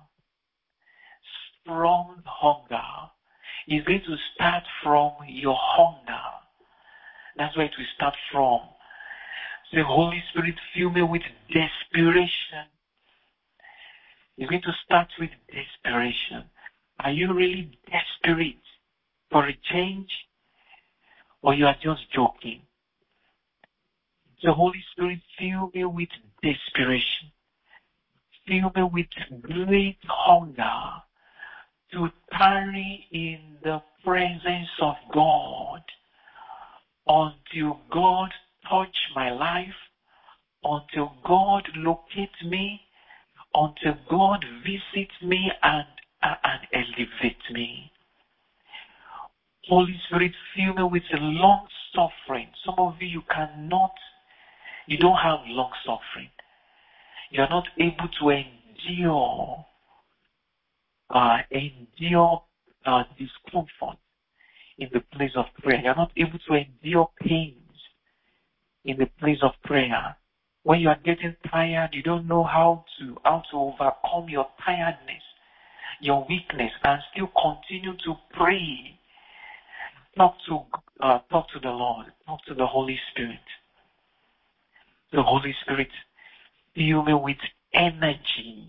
strong hunger. It's going to start from your hunger. That's where it will start from. The Holy Spirit fill me with desperation. It's going to start with desperation. Are you really desperate for a change? Or you are just joking? The Holy Spirit fill me with desperation. Fill me with great hunger to tarry in the presence of God until God touch my life, until God locate me, until God visit me and, uh, and elevate me. Holy Spirit, fill me with long suffering. Some of you, you cannot, you don't have long suffering. You are not able to endure, uh, endure uh, discomfort in the place of prayer. You are not able to endure pains in the place of prayer. When you are getting tired, you don't know how to how to overcome your tiredness, your weakness, and still continue to pray. Talk to uh, talk to the Lord. Talk to the Holy Spirit. The Holy Spirit, fill me with energy,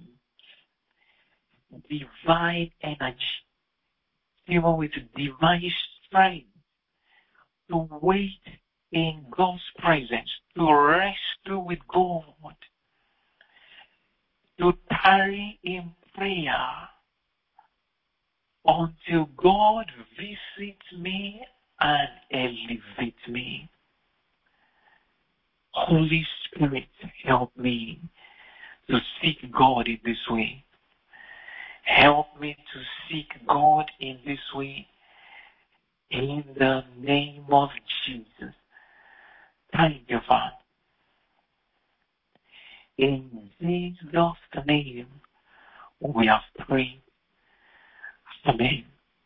divine energy. Fill me with divine strength to wait in God's presence, to wrestle with God, to tarry in prayer until God visits me and elevates me. Holy Spirit, help me to seek God in this way. Help me to seek God in this way. In the name of Jesus. Thank you, Father. In Jesus' name, we have prayed. Amen.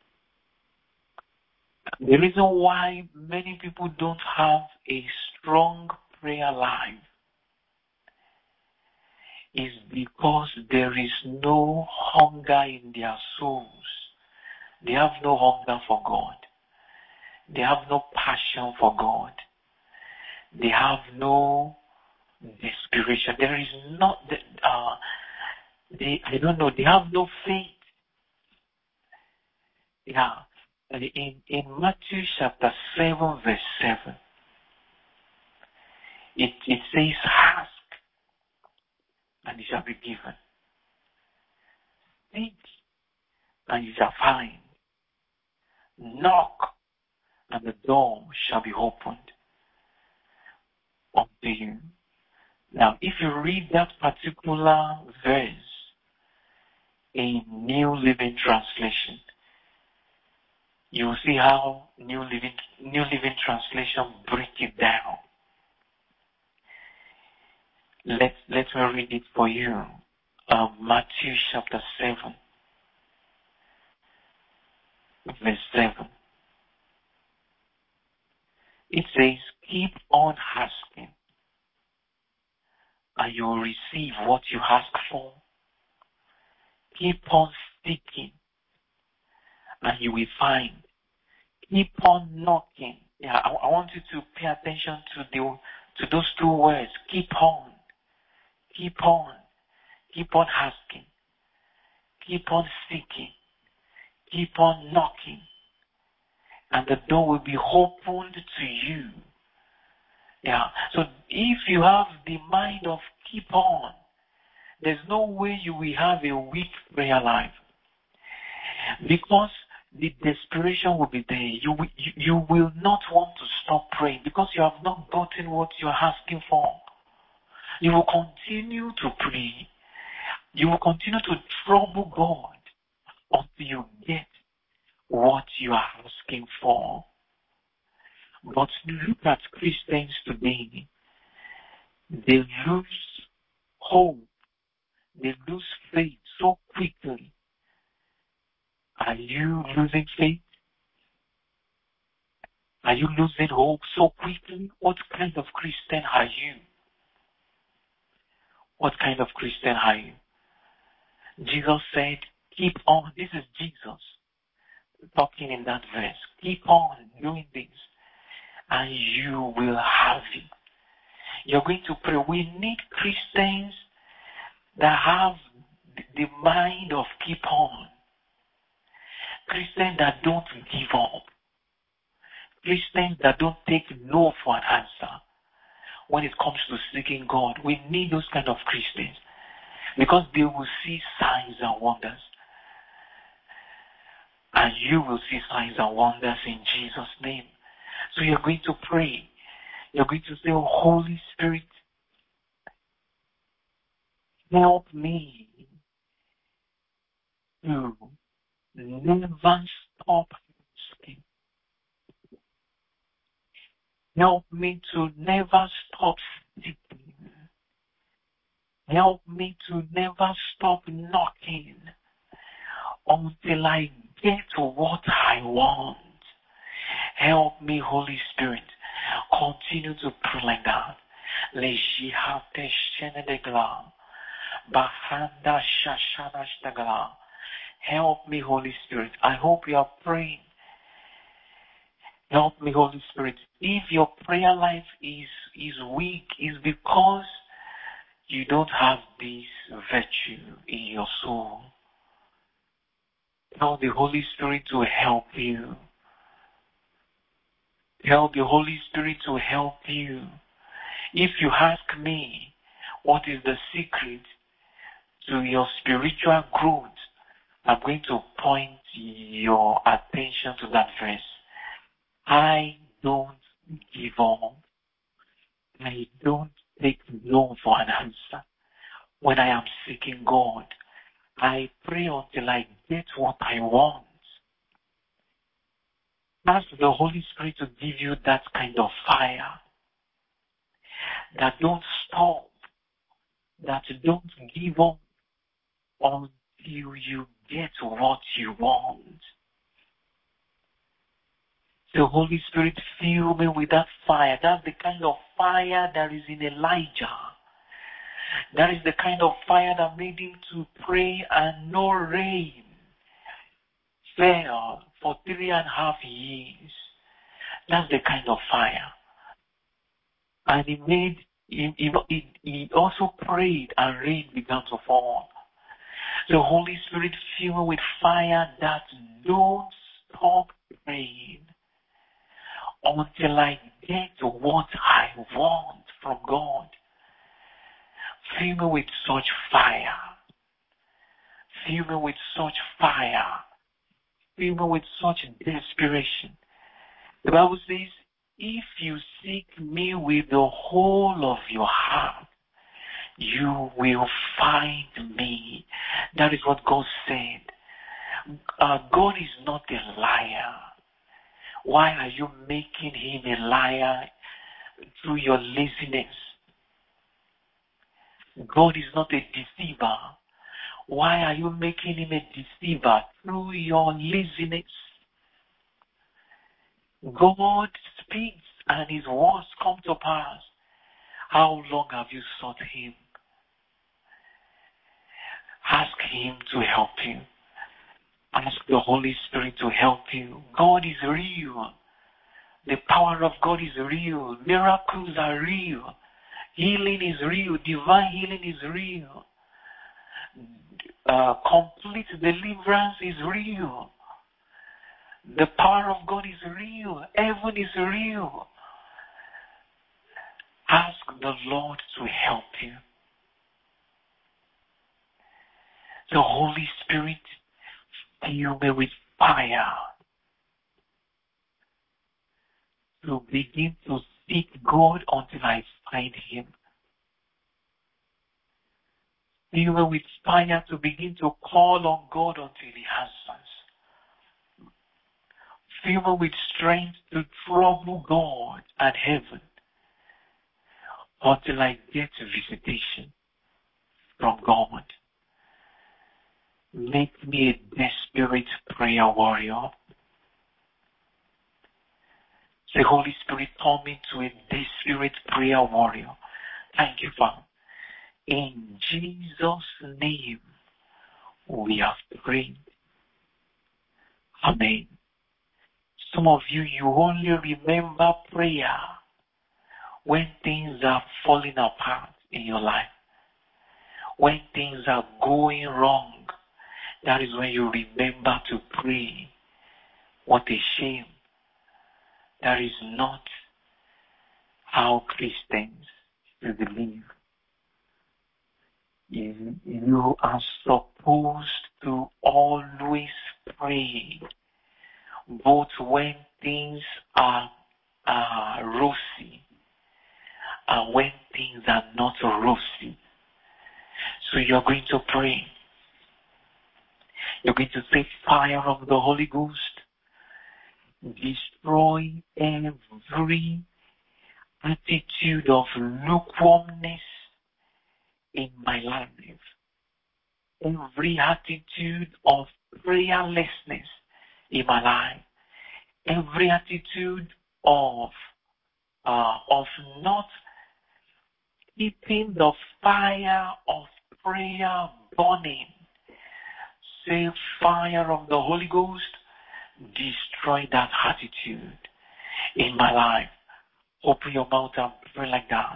The reason why many people don't have a strong prayer life is because there is no hunger in their souls. They have no hunger for God. They have no passion for God. They have no desperation. There is not, uh, they, I don't know, they have no faith. Yeah. In, in Matthew chapter seven, verse seven, it, it says, ask, and it shall be given. Seek, and you shall find. Knock, and the door shall be opened unto you. Now, if you read that particular verse in New Living Translation, you will see how New Living, New Living Translation break it down. Let, let me read it for you. Uh, Matthew chapter seven, verse seven. It says, keep on asking, and you will receive what you ask for. Keep on seeking, and you will find. Keep on knocking. Yeah, I, I want you to pay attention to the to those two words. Keep on. Keep on. Keep on asking. Keep on seeking. Keep on knocking. And the door will be opened to you. Yeah. So if you have the mind of keep on, there's no way you will have a weak prayer life. Because the desperation will be there. You will, you, you will not want to stop praying because you have not gotten what you are asking for. You will continue to pray. You will continue to trouble God until you get what you are asking for. But look at Christians today. They lose hope. They lose faith so quickly. Are you losing faith? Are you losing hope so quickly? What kind of Christian are you? What kind of Christian are you? Jesus said, keep on. This is Jesus talking in that verse. Keep on doing this, and you will have it. You're going to pray. We need Christians that have the mind of keep on. Christians that don't give up. Christians that don't take no for an answer when it comes to seeking God. We need those kind of Christians because they will see signs and wonders. And you will see signs and wonders in Jesus' name. So you're going to pray. You're going to say, oh, Holy Spirit, help me to never stop asking. Help me to never stop seeking. Help me to never stop knocking until I get what I want. Help me, Holy Spirit. Continue to pray like that. Help me, Holy Spirit. I hope you are praying. Help me, Holy Spirit. If your prayer life is, is weak, it's because you don't have this virtue in your soul. Tell the Holy Spirit to help you. Tell the Holy Spirit to help you. If you ask me, what is the secret to your spiritual growth, I'm going to point your attention to that verse. I don't give up. I don't take no for an answer When I am seeking God, I pray until I get what I want. Ask the Holy Spirit to give you that kind of fire. That don't stop. That don't give up until you get what you want. The Holy Spirit, fill me with that fire. That's the kind of fire that is in Elijah. That is the kind of fire that made him to pray and no rain fell for three and a half years. That's the kind of fire. And he made, he, he, he also prayed and rain began to fall. The Holy Spirit fill me with fire that don't stop praying until I get what I want from God. Fill me with such fire. Fill me with such fire. Fill me with such desperation. The Bible says, if you seek me with the whole of your heart, you will find me. That is what God said. Uh, God is not a liar. Why are you making him a liar through your laziness? God is not a deceiver. Why are you making him a deceiver through your laziness? God speaks and his words come to pass. How long have you sought him? Ask him to help you. Ask the Holy Spirit to help you. God is real. The power of God is real. Miracles are real. Healing is real. Divine healing is real. Uh, complete deliverance is real. The power of God is real. Heaven is real. Ask the Lord to help you. The Holy Spirit, fill me with fire to begin to seek God until I find him. Fill me with fire to begin to call on God until he answers. Fill me with strength to trouble God and heaven until I get a visitation from God. Make me a desperate prayer warrior. Say, Holy Spirit, turn me into a desperate prayer warrior. Thank you, Father. In Jesus' name, we have prayed. Amen. Some of you, you only remember prayer when things are falling apart in your life. When things are going wrong, that is when you remember to pray. What a shame. That is not how Christians should live. You, you are supposed to always pray, both when things are, are rosy and when things are not rosy. So you're going to pray. You're going to say, fire of the Holy Ghost, destroy every attitude of lukewarmness in my life. Every attitude of prayerlessness in my life. Every attitude of uh, of not keeping the fire of prayer burning. Say, fire of the Holy Ghost, destroy that attitude in my life. Open your mouth and pray like that.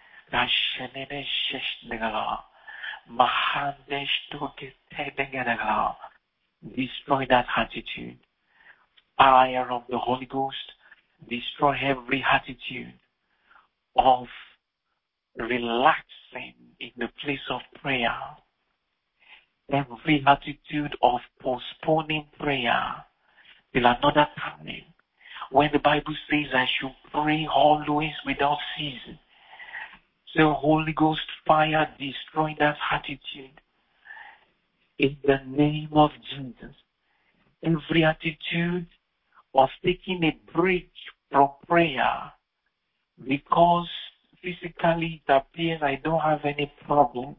Destroy that attitude. Fire of the Holy Ghost, destroy every attitude of relaxing in the place of prayer. Every attitude of postponing prayer till another time. When the Bible says I should pray always without ceasing. So Holy Ghost fire, destroy that attitude. In the name of Jesus. Every attitude of taking a break from prayer because physically it appears I don't have any problem.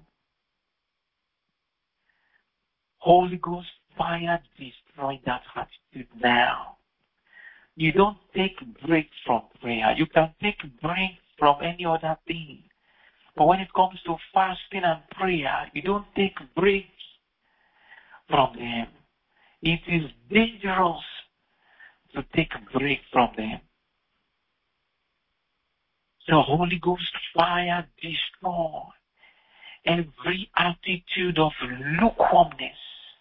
Holy Ghost fire, destroy that attitude now. You don't take breaks from prayer. You can take breaks from any other thing. But when it comes to fasting and prayer, you don't take breaks from them. It is dangerous to take a break from them. So Holy Ghost fire, destroy every attitude of lukewarmness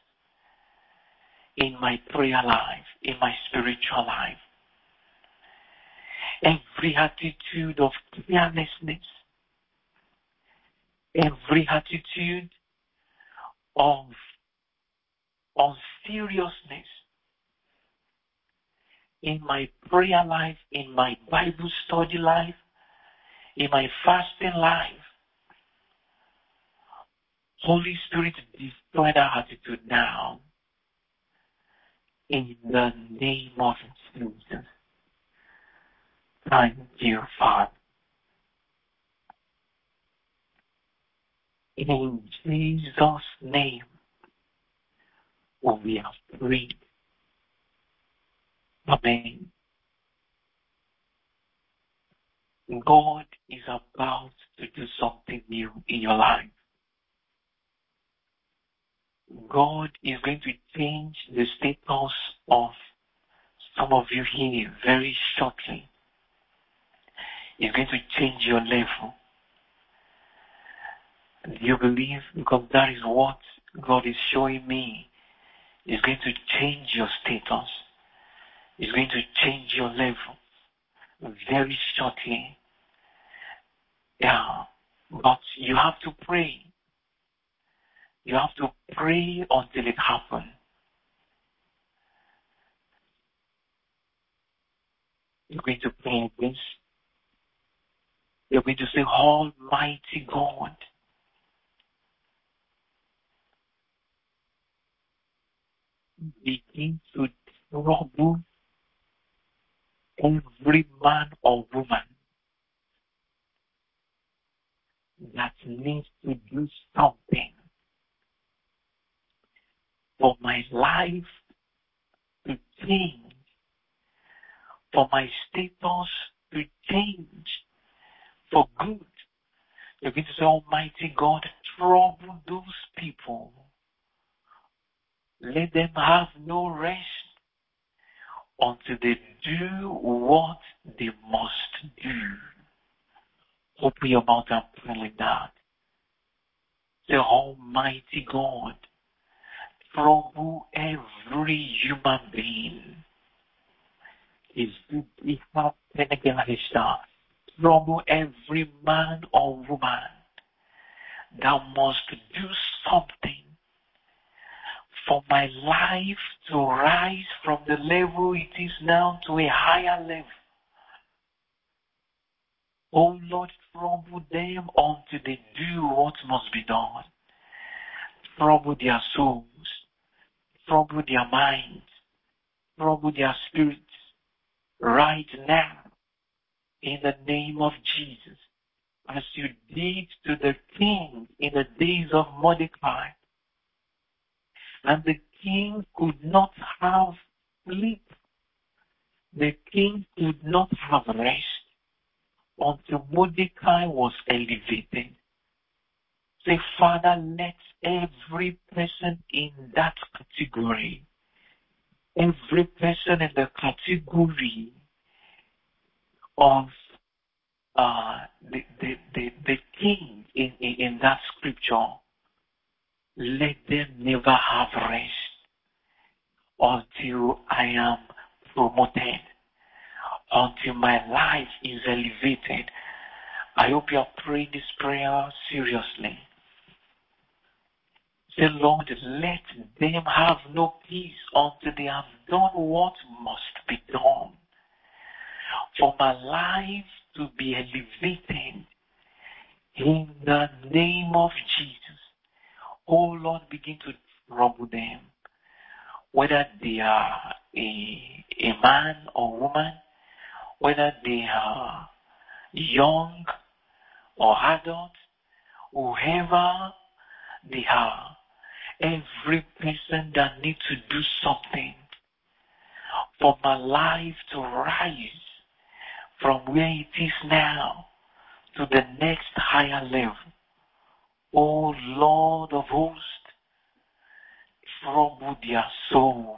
in my prayer life, in my spiritual life. Every attitude of carelessness, every attitude of unseriousness in my prayer life, in my Bible study life, in my fasting life. Holy Spirit, destroy that attitude now. In the name of Jesus. Thank you, Father. In Jesus' name, we have prayed. Amen. God is about to do something new in your life. God is going to change the status of some of you here very shortly. He's going to change your level. Do you believe? Because that is what God is showing me. He's going to change your status. He's going to change your level very shortly. Yeah. But you have to pray. You have to pray until it happens. You're going to pray like this. You're going to say, Almighty God, begin to trouble every man or woman that needs to do something for my life to change, for my status to change for good. You're going to say, Almighty God, trouble those people. Let them have no rest until they do what they must do. Open your mouth and pray like that. Say, Almighty God, trouble every human being. Is trouble every man or woman that must do something for my life to rise from the level it is now to a higher level. Oh Lord, trouble them until they do what must be done. Trouble their souls, trouble their minds, trouble their spirits right now in the name of Jesus. As you did to the king in the days of Mordecai. And the king could not have sleep. The king could not have rest until Mordecai was elevated. Say, Father, let every person in that category, every person in the category of uh, the, the, the, the king in, in, in that scripture, let them never have rest until I am promoted, until my life is elevated. I hope you are praying this prayer seriously. Say, Lord, let them have no peace until they have done what must be done. For my life to be elevated In the name of Jesus, oh Lord, begin to trouble them. Whether they are a, a man or woman, whether they are young or adult, whoever they are, every person that needs to do something for my life to rise from where it is now to the next higher level. Oh Lord of hosts, trouble their souls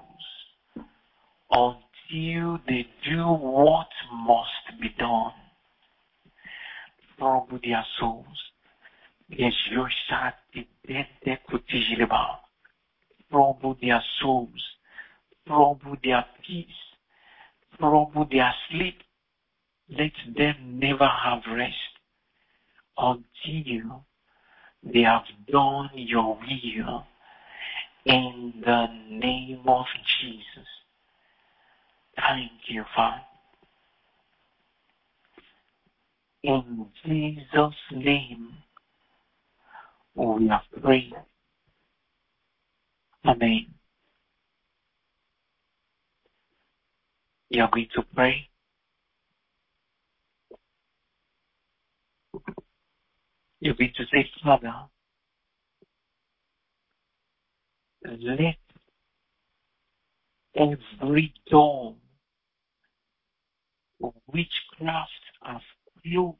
until they do what must be done. Trouble their souls. Yes, your shot is dead, dead, trouble their souls, trouble their peace, trouble their sleep. Let them never have rest until they have done your will in the name of Jesus. Thank you, Father. In Jesus' name, we have prayed. Amen. You are going to pray. You're going to say, Father, let every door of witchcraft have closed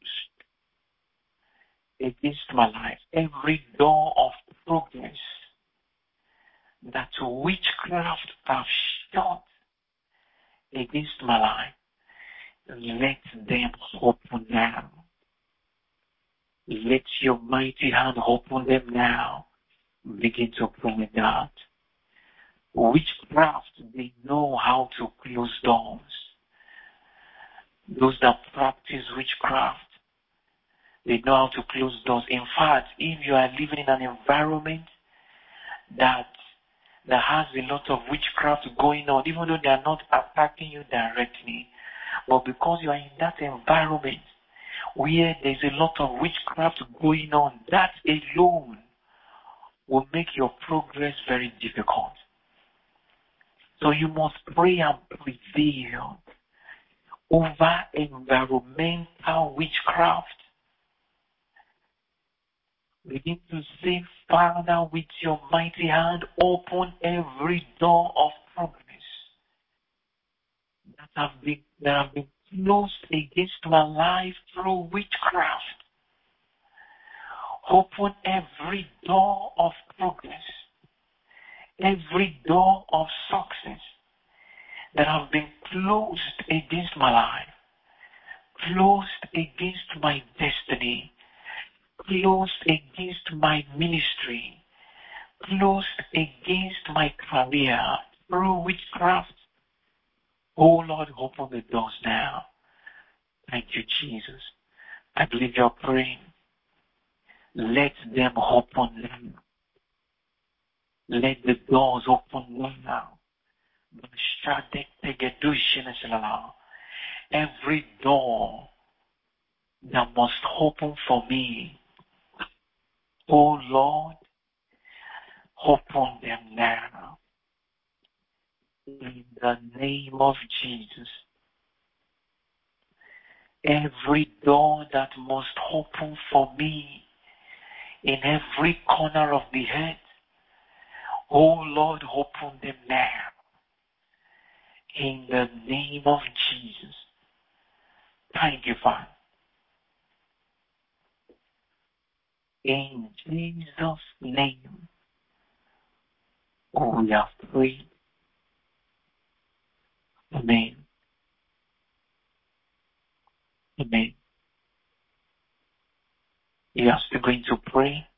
against my life, every door of progress that witchcraft have shut against my life, let them open now. Let your mighty hand open them now. Begin to pray that. Witchcraft, they know how to close doors. Those that practice witchcraft, they know how to close doors. In fact, if you are living in an environment that that has a lot of witchcraft going on, even though they are not attacking you directly, but because you are in that environment where there's a lot of witchcraft going on, that alone will make your progress very difficult. So you must pray and prevail over environmental witchcraft. Begin to say, Father, with your mighty hand, open every door of progress that have been, that have been closed against my life through witchcraft. Open every door of progress, every door of success that have been closed against my life, closed against my destiny, closed against my ministry, closed against my career through witchcraft. Oh Lord, open the doors now. Thank you, Jesus. I believe you're praying. Let them open now. Let the doors open now. Every door that must open for me, oh Lord, open them now. In the name of Jesus. Every door that must open for me in every corner of the earth, oh Lord, open them now. In the name of Jesus. Thank you, Father. In Jesus' name, we have prayed. Amen. Amen. You are still going to pray.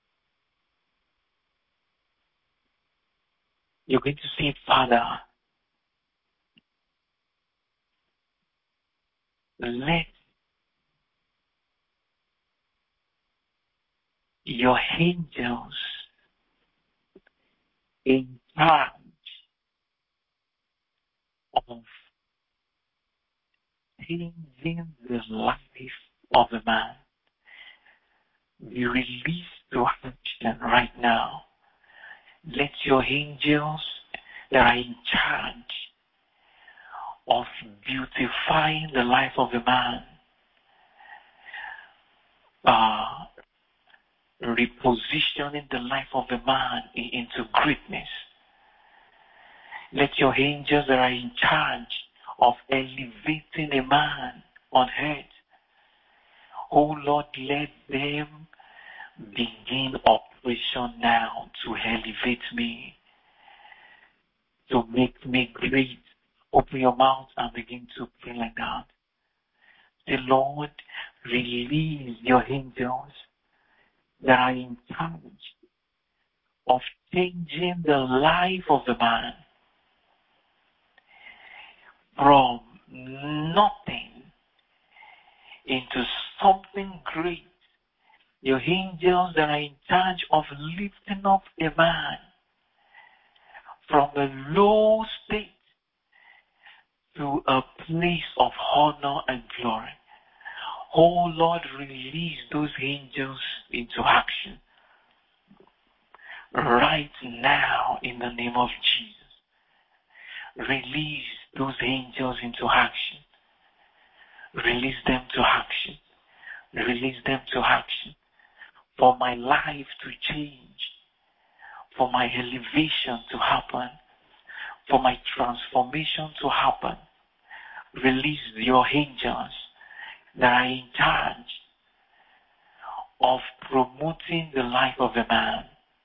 You're going to say, Father, let your angels in charge of changing the life of a man, be released to action right now. Let your angels that are in charge of beautifying the life of a man, uh, repositioning the life of a man into greatness. Let your angels that are in charge of elevating a man on earth, oh Lord, let them begin operation now to elevate me, to make me great. Open your mouth and begin to pray like that. The Lord, release your angels that are in charge of changing the life of the man from nothing into something great. Your angels that are in charge of lifting up a man from a low state to a place of honor and glory. Oh Lord, release those angels into action right now in the name of Jesus. Release those angels into action. Release them to action. Release them to action. For my life to change. For my elevation to happen. For my transformation to happen. Release your angels that are in charge of promoting the life of a man.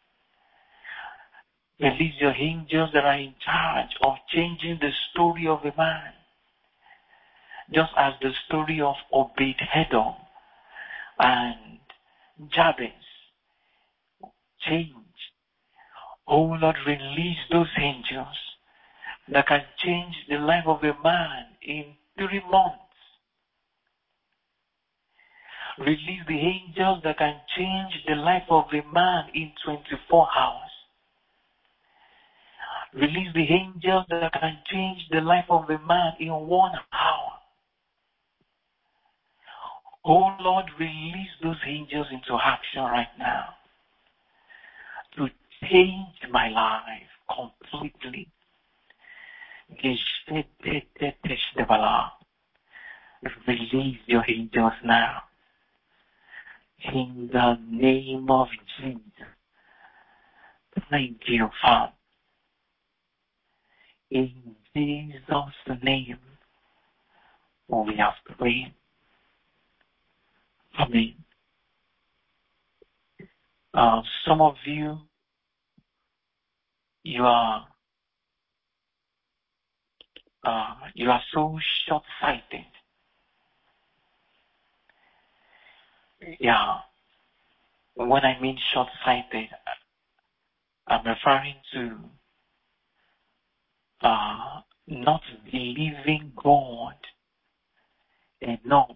Release your angels that are in charge of changing the story of a man. Just as the story of Obed-Edom and Jabez changed. Oh Lord, release those angels that can change the life of a man in three months. Release the angels that can change the life of a man in twenty-four hours. Release the angels that can change the life of a man in one hour. Oh Lord, release those angels into action right now to change my life completely. Release your angels now. In the name of Jesus. Thank you, Father. In Jesus' name, we have prayed. Amen. Uh, some of you, you are, uh, you are so short-sighted. Yeah. When I mean short-sighted, I'm referring to uh, not believing God enough,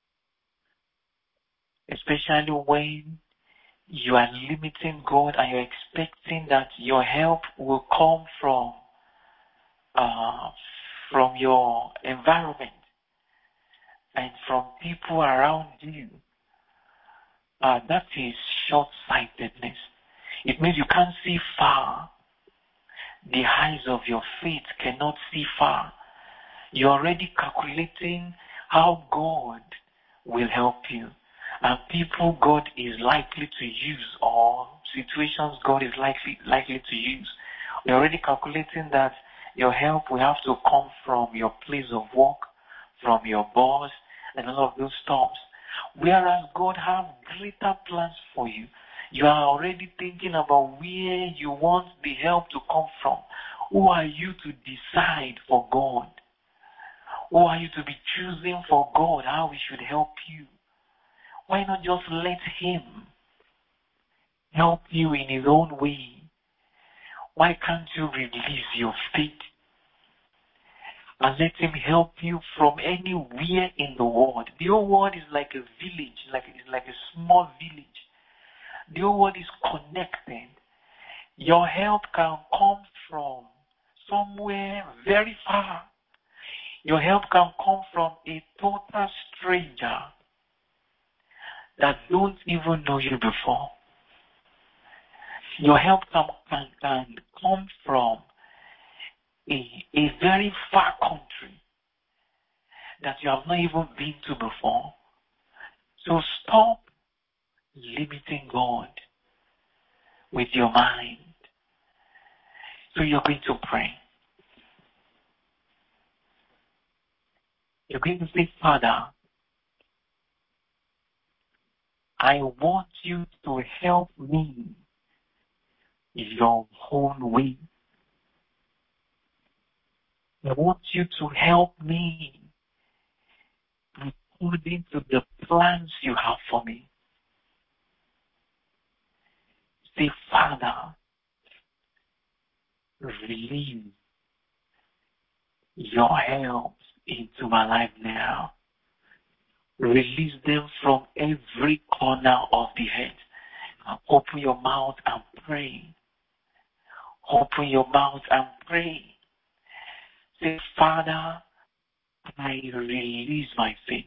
especially when you are limiting God and you're expecting that your help will come from uh, from your environment and from people around you. Uh, that is short-sightedness. It means you can't see far. The eyes of your faith cannot see far. You're already calculating how God will help you and people God is likely to use or situations God is likely likely to use. You're already calculating that your help will have to come from your place of work, from your boss, and all of those stuff. Whereas God has greater plans for you. You are already thinking about where you want the help to come from. Who are you to decide for God? Who are you to be choosing for God how He should help you? Why not just let Him help you in His own way? Why can't you release your faith and let Him help you from anywhere in the world? The whole world is like a village, like it's like a small village. The whole world is connected. Your help can come from somewhere very far. Your help can come from a total stranger. that don't even know you before. Your help can, can, can come from a, a very far country that you have not even been to before. So stop limiting God with your mind. So you're going to pray. You're going to say, Father, I want you to help me your own way. I want you to help me according to the plans you have for me. Say, Father, release your help into my life now. Release them from every corner of the head. Open your mouth and pray. Open your mouth and pray. Say, Father, I release my faith.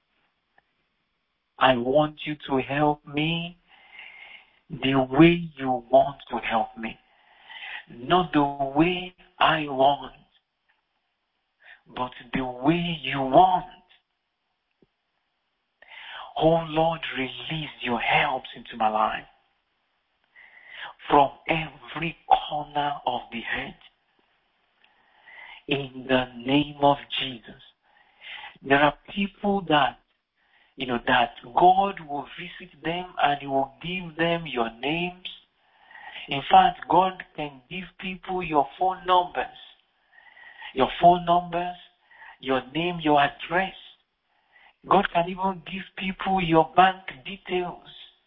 I want you to help me the way you want to help me. Not the way I want, but the way you want. Oh Lord, release your helps into my life from every corner of the head. In the name of Jesus. There are people that, you know, that God will visit them and He will give them your names. In fact, God can give people your phone numbers, your phone numbers, your name, your address. God can even give people your bank details.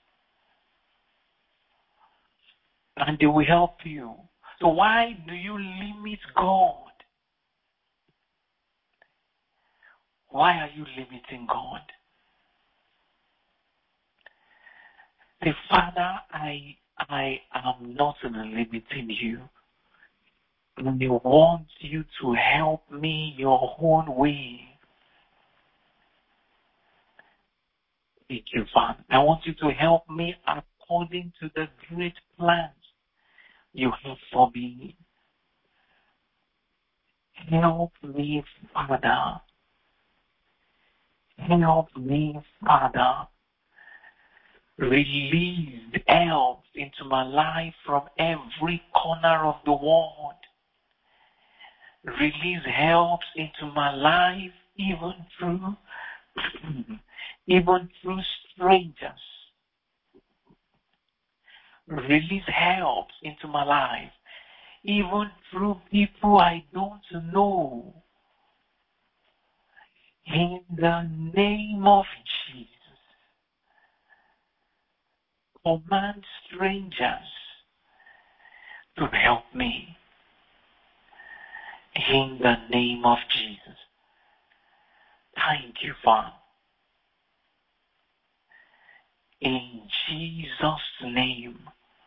And they will help you. So why do you limit God? Why are you limiting God? Say, Father, I I am not limiting you. I want you to help me your own way. Thank you, Father. I want you to help me according to the great plans you have for me. Help me, Father. Help me, Father. Release help into my life from every corner of the world. Release help into my life even through even through strangers. Release help into my life even through people I don't know. In the name of Jesus. Command strangers to help me. In the name of Jesus. Thank you, Father. In Jesus' name,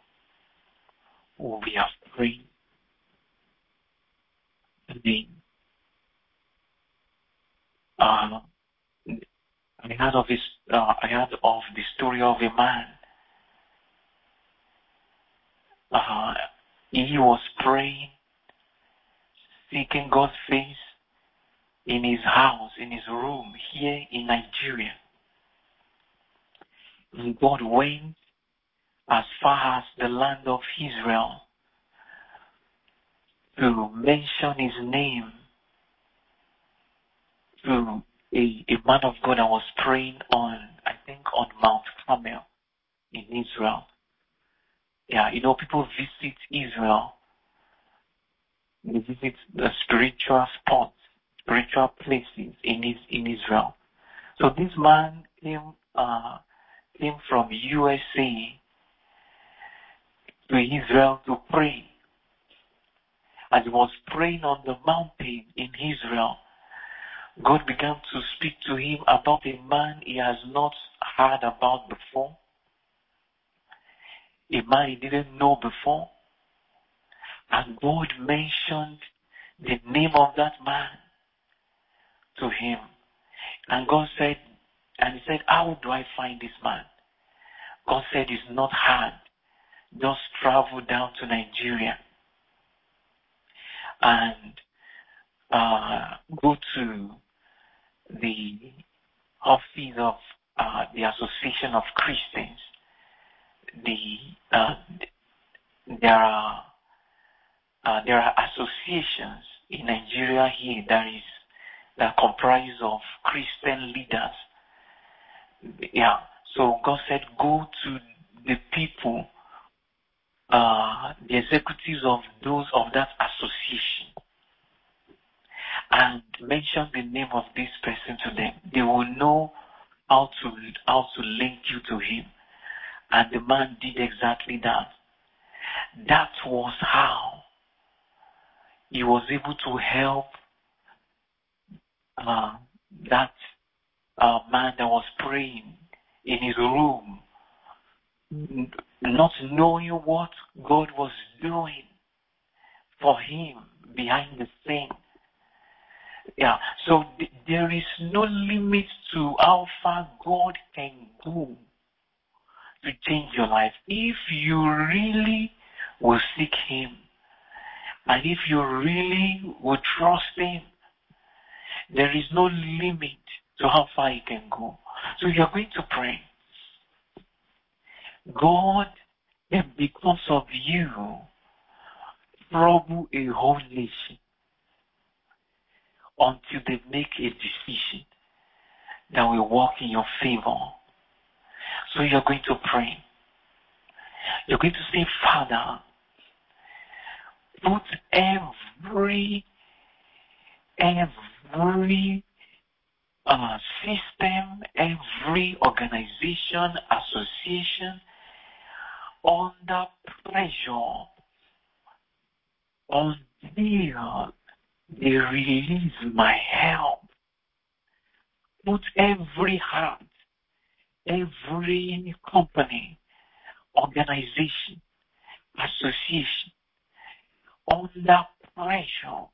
we have prayed. Amen. Uh, I heard of this. Uh, I heard of the story of a man. Uh, he was praying, seeking God's face in his house, in his room here in Nigeria. And God went as far as the land of Israel to mention his name to a, a man of God that was praying on, I think, on Mount Carmel in Israel. Yeah, you know, people visit Israel. They visit the spiritual spots, spiritual places in his, in Israel. So this man came uh, came from U S A to Israel to pray. As he was praying on the mountain in Israel, God began to speak to him about a man he has not heard about before, a man he didn't know before. And God mentioned the name of that man to him. And God said, and he said, how do I find this man? God said it's not hard. Just travel down to Nigeria and uh, go to the office of uh, the Association of Christians. The uh, there are uh, there are associations in Nigeria here that is that comprise of Christian leaders. Yeah. So God said, go to the people, uh, the executives of those of that association, and mention the name of this person to them. They will know how to how to link you to him. And the man did exactly that. That was how he was able to help uh, that uh, man that was praying in his room, not knowing what God was doing for him behind the scene. Yeah, so th- there is no limit to how far God can go to change your life. If you really will seek him, and if you really will trust him, there is no limit to how far he can go. So you're going to pray, God, and because of you, trouble a whole nation until they make a decision that will work in your favor. So you're going to pray. You're going to say, Father, put every, every uh, system, every organization, association under pressure until they release my help. Put every heart, every company, organization, association under pressure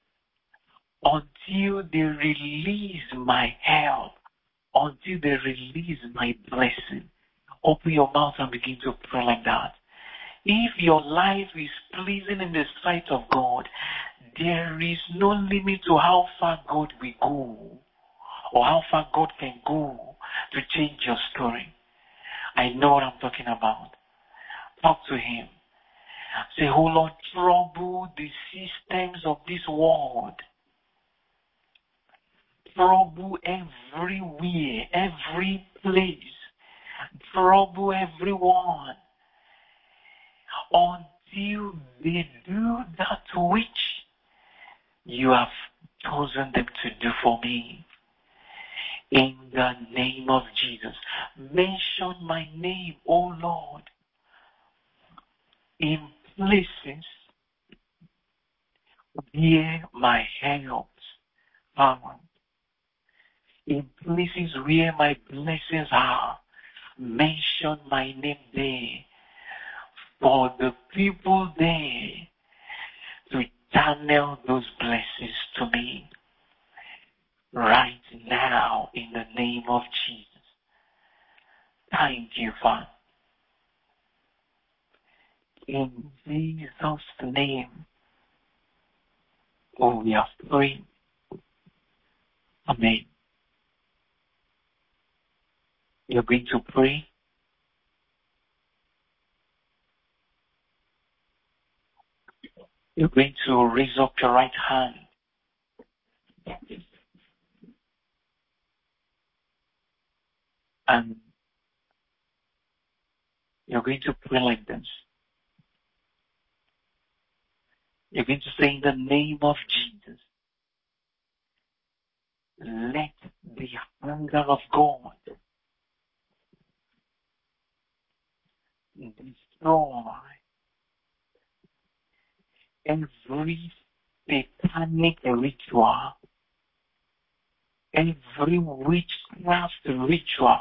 until they release my help, until they release my blessing. Open your mouth and begin to pray like that. If your life is pleasing in the sight of God, there is no limit to how far God will go or how far God can go to change your story. I know what I'm talking about. Talk to him. Say, oh Lord, trouble the systems of this world. Trouble everywhere, every place. Trouble everyone. Until they do that which you have chosen them to do for me. In the name of Jesus. Mention my name, O Lord, in places where my help are. In places where my blessings are. Mention my name there. For the people there to channel those blessings to me. Right now, in the name of Jesus. Thank you, Father. In Jesus' name, oh, we are praying. Amen. You're going to pray. You're going to raise up your right hand. And you're going to pray like this. You're going to say, in the name of Jesus, let the hunger of God destroy every satanic ritual, every witchcraft ritual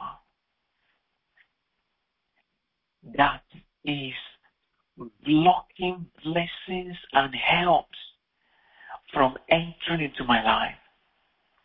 that is blocking blessings and helps from entering into my life.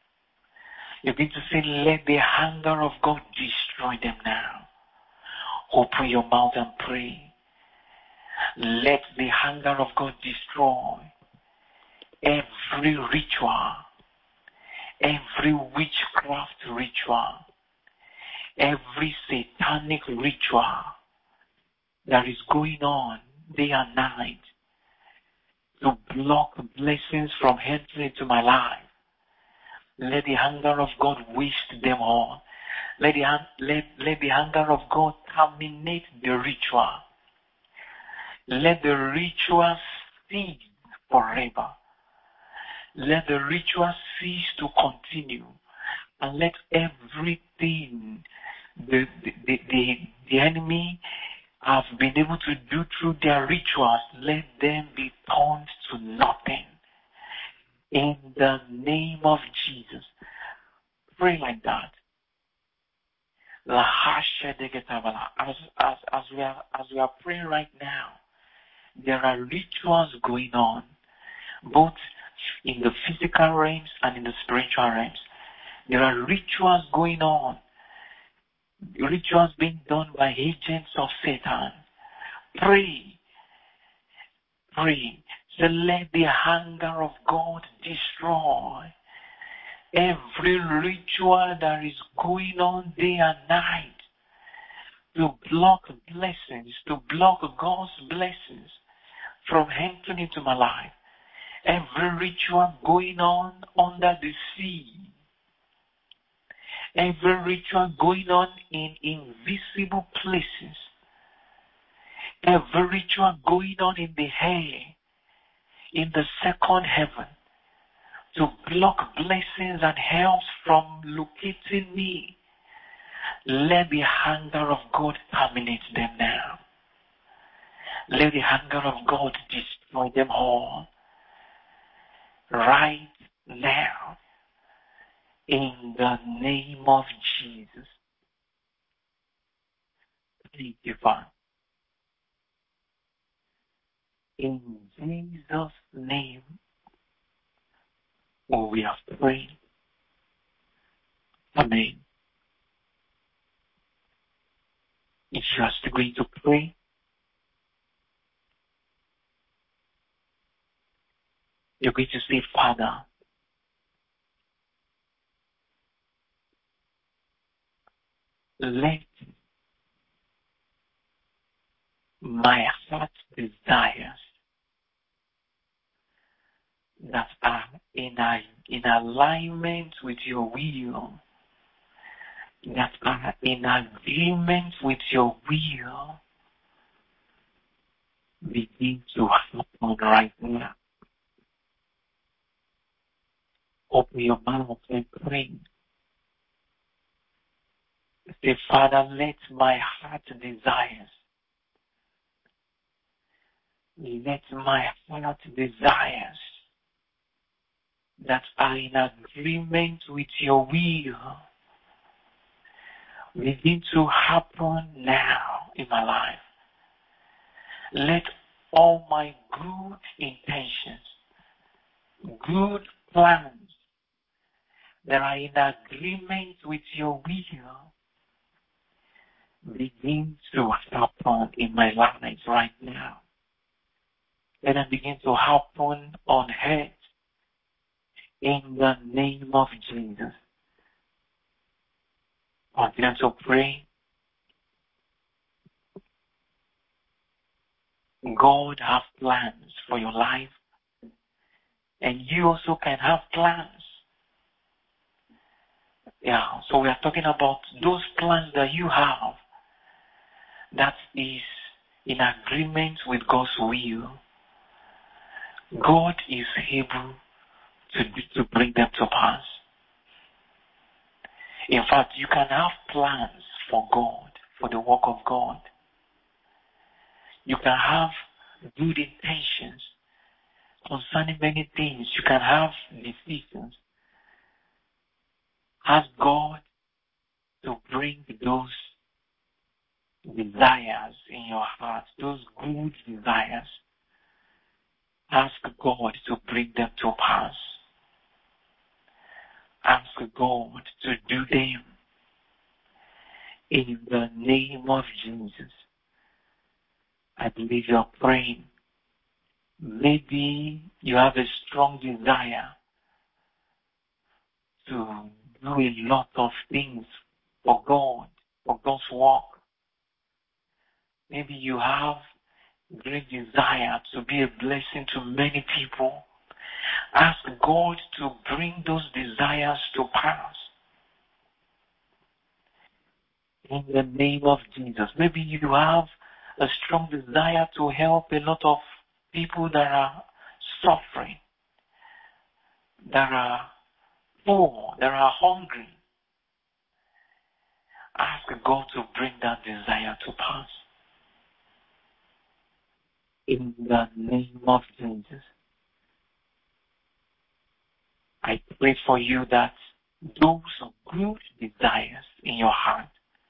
You're going to say, let the hunger of God destroy them now. Open your mouth and pray. Let the hunger of God destroy every ritual, every witchcraft ritual, every satanic ritual that is going on day and night to block blessings from entering into my life. Let the hunger of God waste them all. Let the, let, let the hunger of God terminate the ritual. Let the ritual cease forever. Let the ritual cease to continue. And let everything the, the, the, the, the enemy have been able to do through their rituals, let them be turned to nothing. In the name of Jesus. Pray like that. As, as, as, we are, as we are praying right now, there are rituals going on, both in the physical realms and in the spiritual realms. There are rituals going on, rituals being done by agents of Satan. Pray, pray. So let the hunger of God destroy every ritual that is going on day and night to block blessings, to block God's blessings from entering into my life. Every ritual going on under the sea. Every ritual going on in invisible places. Every ritual going on in the air, in the second heaven, to block blessings and help from locating me. Let the hunger of God terminate them now. Let the hunger of God destroy them all. Right now. In the name of Jesus. Thank you, Father. In Jesus' name, oh, we have prayed. Amen. If you are still going to pray, you're going to say, Father, let my heart's desires that are in, a, in alignment with your will, that are in agreement with your will, begin to happen right now. Open your mouth and pray. Say, Father, let my heart desires, let my heart desires that are in agreement with your will begin to happen now in my life. Let all my good intentions, good plans that are in agreement with your will begin to happen in my life right now. Let them begin to happen on earth in the name of Jesus. Continue to pray. God has plans for your life, and you also can have plans. Yeah, so we are talking about those plans that you have that is in agreement with God's will. God is able to, to bring them to pass. In fact, you can have plans for God, for the work of God. You can have good intentions concerning many things. You can have decisions. Ask God to bring those desires in your heart, those good desires. Ask God to bring them to pass. Ask God to do them In the name of Jesus, I believe you're praying. Maybe you have a strong desire to do a lot of things for God, for God's work. Maybe you have great desire to be a blessing to many people. Ask God to bring those desires to pass. In the name of Jesus. Maybe you have a strong desire to help a lot of people that are suffering, that are poor, that are hungry. Ask God to bring that desire to pass. In the name of Jesus. I pray for you that those good desires in your heart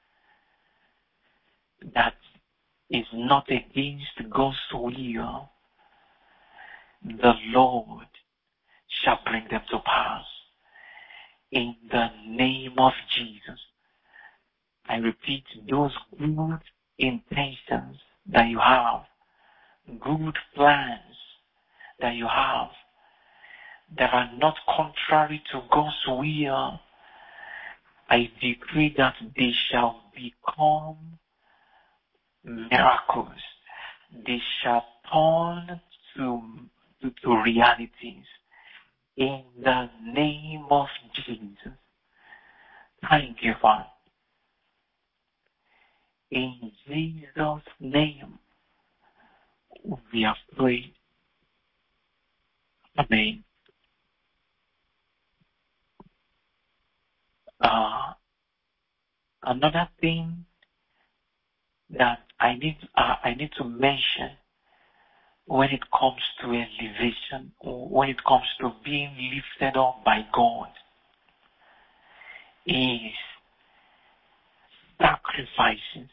that is not against God's will, the Lord shall bring them to pass. In the name of Jesus. I repeat, those good intentions that you have, good plans that you have, that are not contrary to God's will, I decree that they shall become miracles. They shall turn to, to, to realities. In the name of Jesus. Thank you, Father. In Jesus' name, we have prayed. Amen. Uh, another thing that I need uh, I need to mention when it comes to elevation, or when it comes to being lifted up by God, is sacrifices,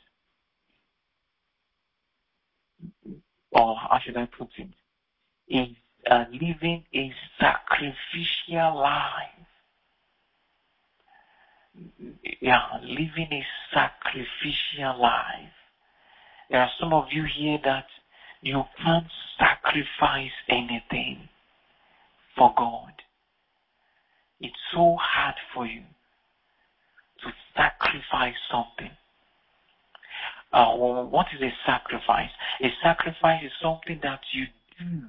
or how should I put it? Is uh, living a sacrificial life. Yeah, living a sacrificial life. There are some of you here that you can't sacrifice anything for God. It's so hard for you to sacrifice something. Uh, well, what is a sacrifice? A sacrifice is something that you do,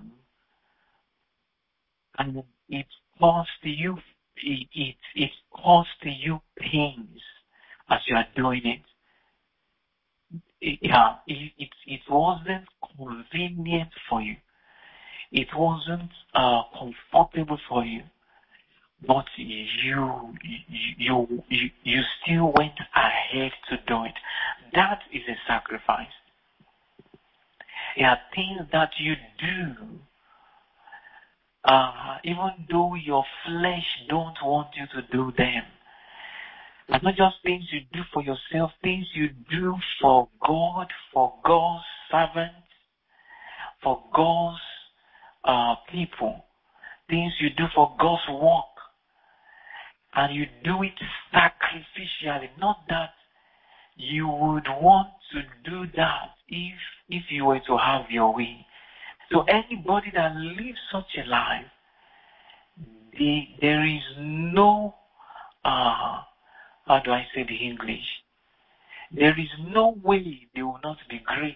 and it costs you, it, it, it costs you pains as you are doing it. It, yeah, it, it, it wasn't convenient for you. It wasn't uh, comfortable for you. But you, you, you, you still went ahead to do it. That is a sacrifice. There are things that you do, uh, even though your flesh don't want you to do them. And not just things you do for yourself, things you do for God, for God's servants, for God's uh, people, things you do for God's work. And you do it sacrificially, not that you would want to do that if if you were to have your way. So anybody that lives such a life, they, there is no, uh, how do I say the English? There is no way they will not be great.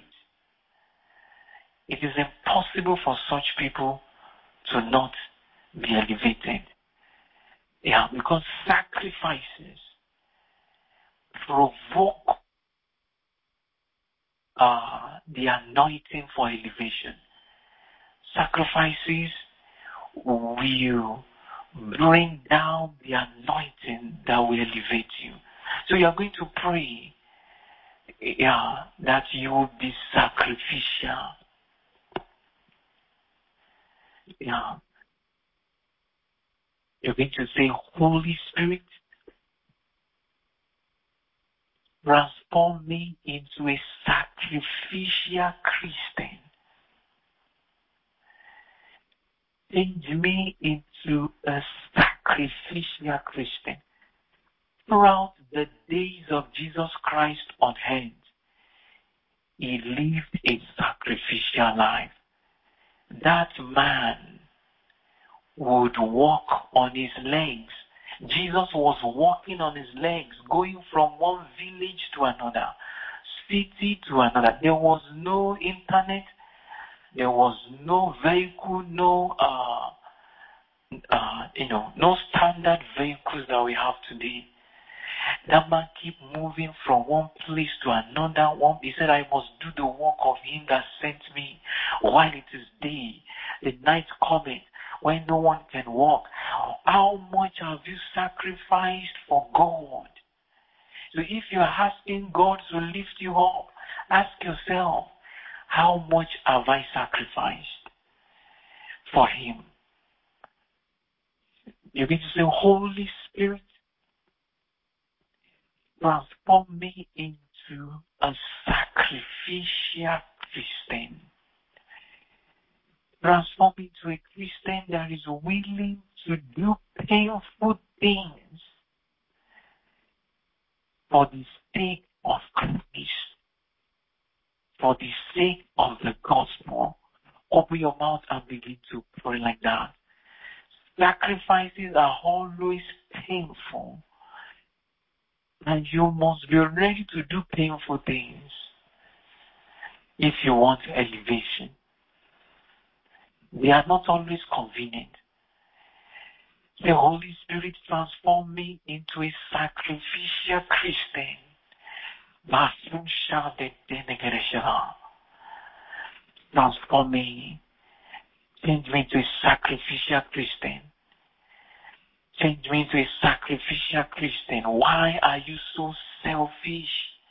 It is impossible for such people to not be elevated. Yeah, because sacrifices provoke uh, the anointing for elevation. Sacrifices will bring down the anointing that will elevate you. So you are going to pray, yeah, that you will be sacrificial. Yeah. You're going to say, Holy Spirit, transform me into a sacrificial Christian. Change me into a sacrificial Christian. throughout the days of Jesus Christ on earth, he lived a sacrificial life. That man would walk on his legs. Jesus was walking on his legs, going from one village to another, city to another. There was no internet. There was no vehicle, no, uh, uh, you know, no standard vehicles that we have today. That man keep moving from one place to another. One, he said, I must do the work of him that sent me while it is day. The night cometh when no one can walk. How much have you sacrificed for God? So if you're asking God to lift you up, ask yourself, how much have I sacrificed for him? You're going to say, Holy Spirit, transform me into a sacrificial Christian. Transform me into a Christian that is willing to do painful things for the sake of Christ, for the sake of the gospel. Open your mouth and begin to pray like that. Sacrifices are always painful, and you must be ready to do painful things if you want elevation. They are not always convenient. The Holy Spirit transform me into a sacrificial Christian. Transform me. Change me into a sacrificial Christian. Change me into a sacrificial Christian. Why are you so selfish?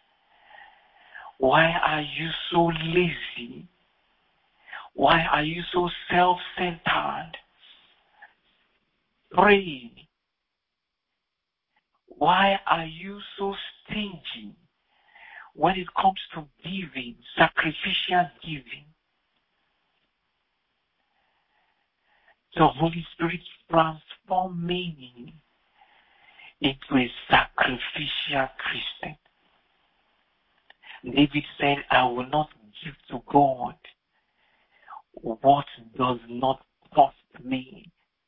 Why are you so lazy? Why are you so self-centered? Pray. Why are you so stingy when it comes to giving, sacrificial giving? So Holy Spirit, transform me into a sacrificial Christian. David said, I will not give to God what does not cost me.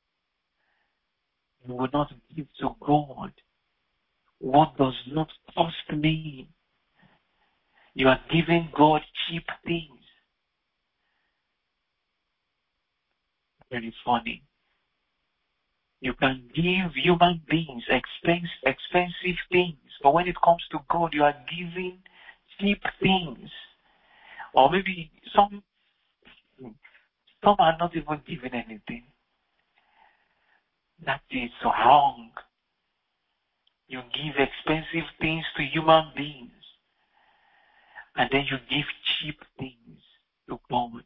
You will not give to God what does not cost me. You are giving God cheap things. Very funny. You can give human beings expense, expensive things, but when it comes to God, you are giving cheap things. Or maybe some, some are not even giving anything. That is wrong. You give expensive things to human beings, and then you give cheap things to God.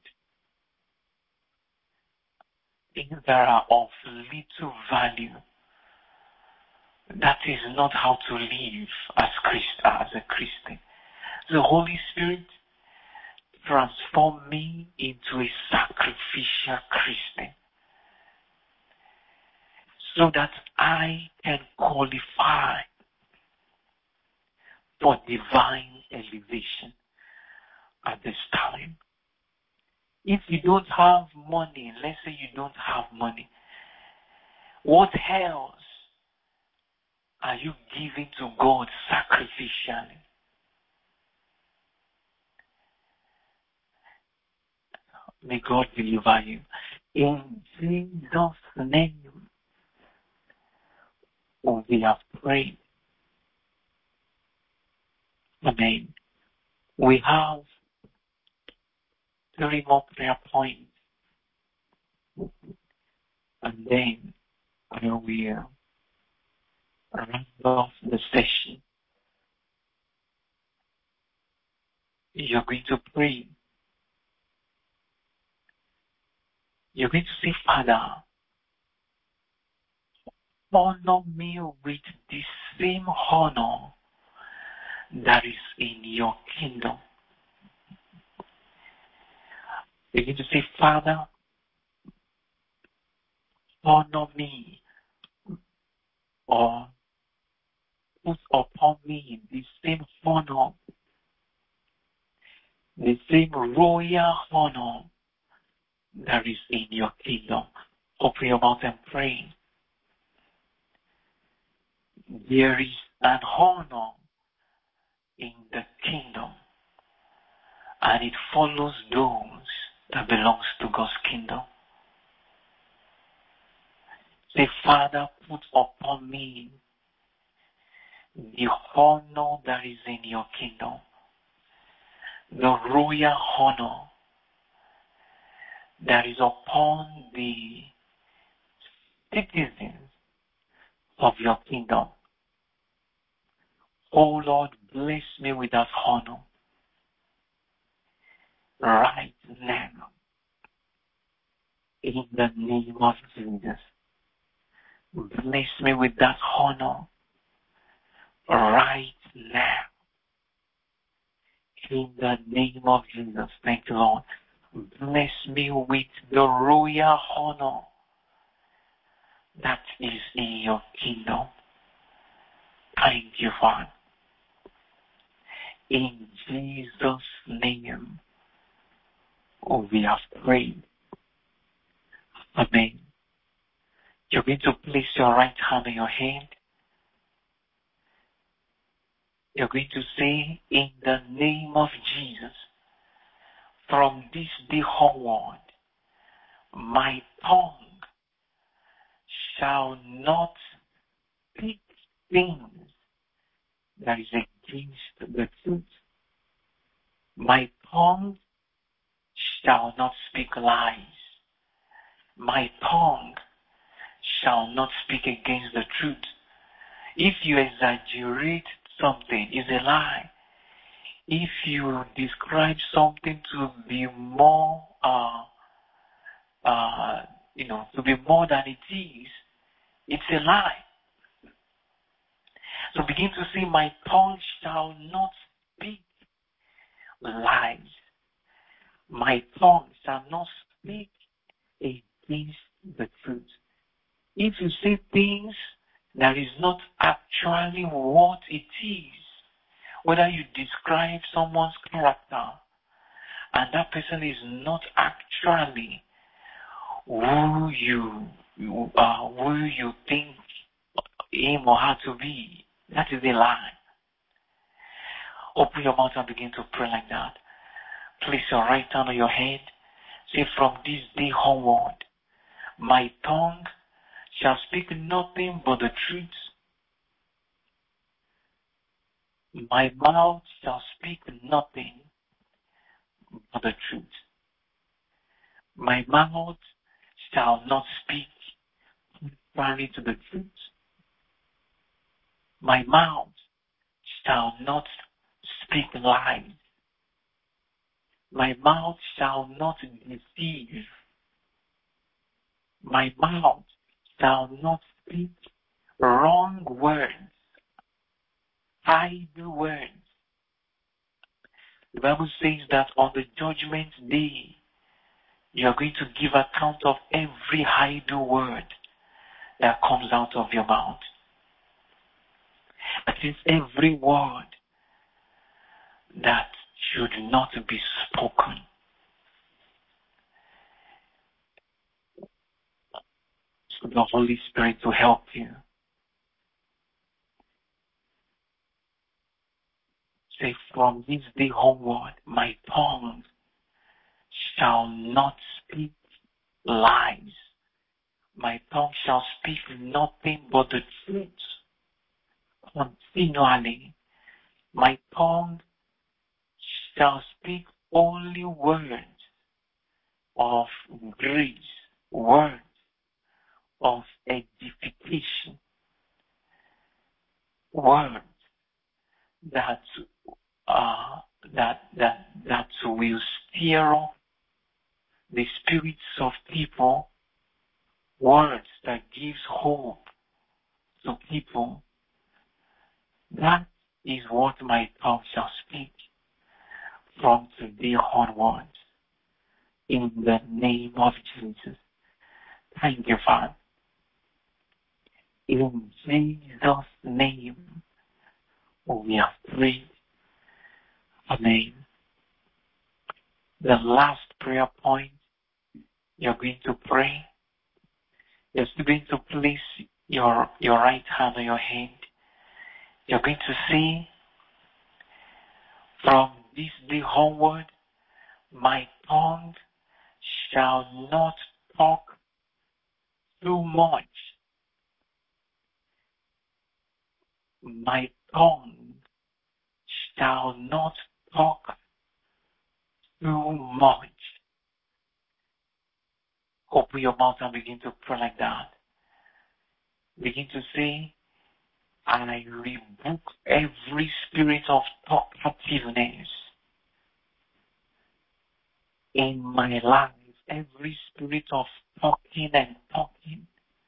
Things that are of little value. That is not how to live as Christ, as a Christian. The Holy Spirit, transform me into a sacrificial Christian, so that I can qualify for divine elevation at this time. If you don't have money, let's say you don't have money, what else are you giving to God sacrificially? May God deliver you. In Jesus' name, we have prayed. Amen. We have three more prayer points, and then I will round off the session. You're going to pray. You're going to say, Father, honor me with the same honor that is in your kingdom. You're going to say, Father, honor me, or put upon me the same honor, the same royal honor that is in your kingdom. Open your mouth and pray. There is an honor in the kingdom, and it follows those that belongs to God's kingdom. Say, Father, put upon me the honor that is in your kingdom, the royal honor that is upon the citizens of your kingdom. Oh Lord, bless me with that honor right now in the name of Jesus. Bless me with that honor right now in the name of Jesus. Thank you, Lord. Bless me with the royal honor that is in your kingdom. Thank you, Father. In Jesus' name, we have prayed. Amen. You're going to place your right hand on your head. You're going to say, in the name of Jesus, from this day onward, my tongue shall not speak things that is against the truth. My tongue shall not speak lies. My tongue shall not speak against the truth. If you exaggerate something, it's a lie. If you describe something to be more, uh, uh, you know, to be more than it is, it's a lie. So begin to say, my tongue shall not speak lies. My tongue shall not speak against the truth. If you say things that is not actually what it is, whether you describe someone's character and that person is not actually who you uh, who you think him or her to be, that is a lie. Open your mouth and begin to pray like that. Place your right hand on your head. Say, from this day onward, my tongue shall speak nothing but the truth. My mouth shall speak nothing but the truth. My mouth shall not speak contrary to the truth. My mouth shall not speak lies. My mouth shall not deceive. My mouth shall not speak wrong words, idle words. The Bible says that on the judgment day, you are going to give account of every idle word that comes out of your mouth. That is every word that should not be spoken. So the Holy Spirit will help you. Say, from this day onward, my tongue shall not speak lies. My tongue shall speak nothing but the truth. Continually, my tongue shall speak only words of grace, words of edification, words that uh, that that that will stir up the spirits of people, words that gives hope to people. That is what my tongue shall speak from today onwards. In the name of Jesus. Thank you, Father. In Jesus' name, We have prayed. Amen. The last prayer point you're going to pray. You're still going to place your, your right hand on your head. You're going to say, from this day onward, my tongue shall not talk too much. My tongue shall not talk too much. Open your mouth and begin to pray like that. Begin to say, I rebuke every spirit of talkativeness in my life, every spirit of talking and talking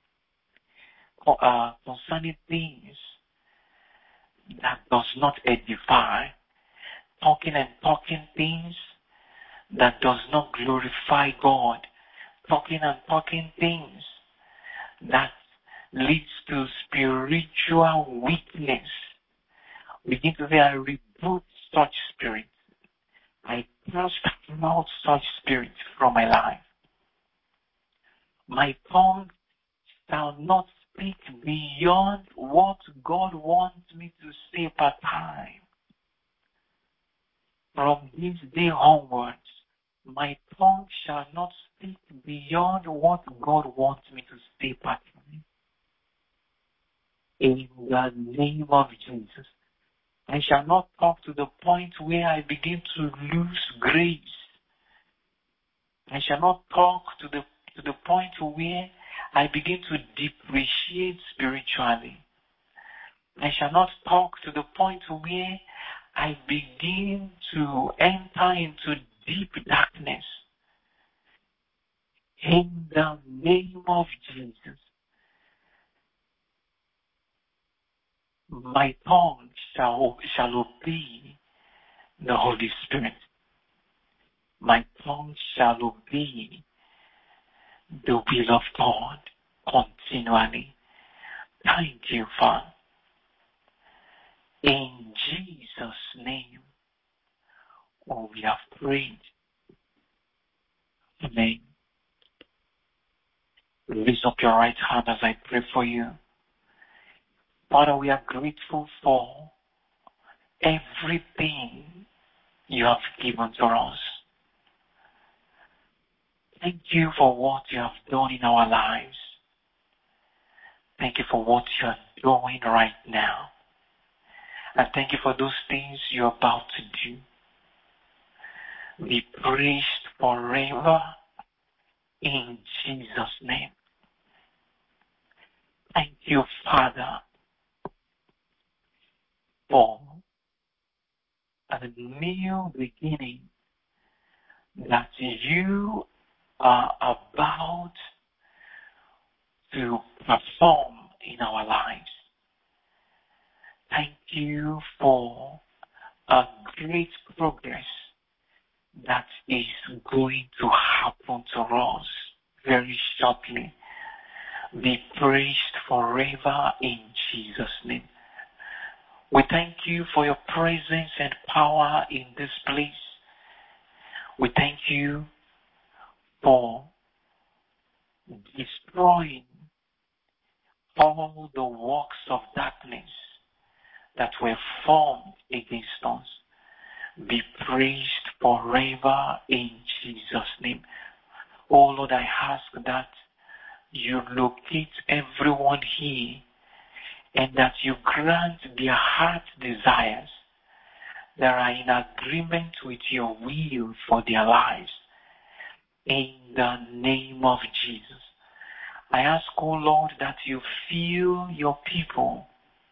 uh, concerning things that does not edify, talking and talking things that does not glorify God, talking and talking things that leads to spiritual weakness. Begin to say, I rebuke such spirits. I cast out such spirits from my life. My tongue shall not speak beyond what God wants me to say per time. From this day onwards, my tongue shall not speak beyond what God wants me to say per time. In the name of Jesus, I shall not talk to the point where I begin to lose grace. I shall not talk to the to the point where I begin to depreciate spiritually. I shall not talk to the point where I begin to enter into deep darkness. In the name of Jesus, my tongue shall, shall obey the Holy Spirit. My tongue shall obey the will of God continually. Thank you, Father. In Jesus' name, oh, we have prayed. Amen. Raise up your right hand as I pray for you. Father, we are grateful for everything you have given to us. Thank you for what you have done in our lives. Thank you for what you are doing right now. And thank you for those things you're about to do. Be praised forever in Jesus' name. Thank you, Father, for a new beginning that you are about to perform in our lives. Thank you for a great progress that is going to happen to us very shortly. Be praised forever in Jesus' name. We thank you for your presence and power in this place. We thank you for destroying all the works of darkness that were formed against us. Be praised forever in Jesus' name. Oh Lord, I ask that you locate everyone here and that you grant their heart desires that are in agreement with your will for their lives. In the name of Jesus, I ask, oh Lord, that you fill your people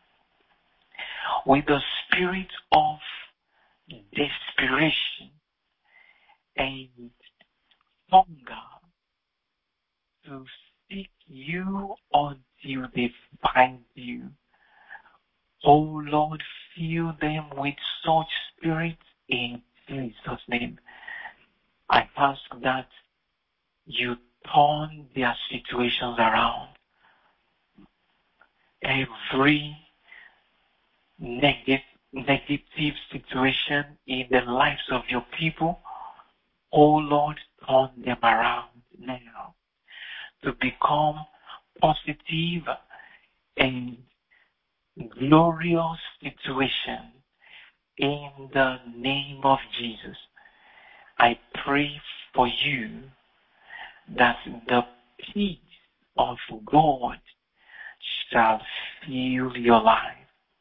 with the spirit of desperation and hunger to seek you until they find you. Oh Lord, fill them with such spirit in Jesus' name. I ask that you turn their situations around. Every negative, negative situation in the lives of your people, oh Lord, turn them around now to become positive and glorious situation in the name of Jesus. I pray for you that the peace of God shall fill your life.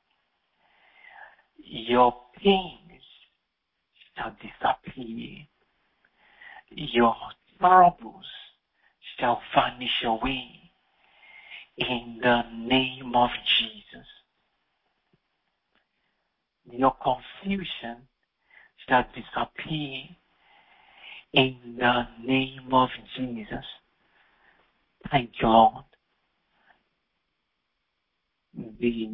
Your pains shall disappear. Your troubles shall vanish away in the name of Jesus. Your confusion shall disappear in the name of Jesus. Thank you, Lord. The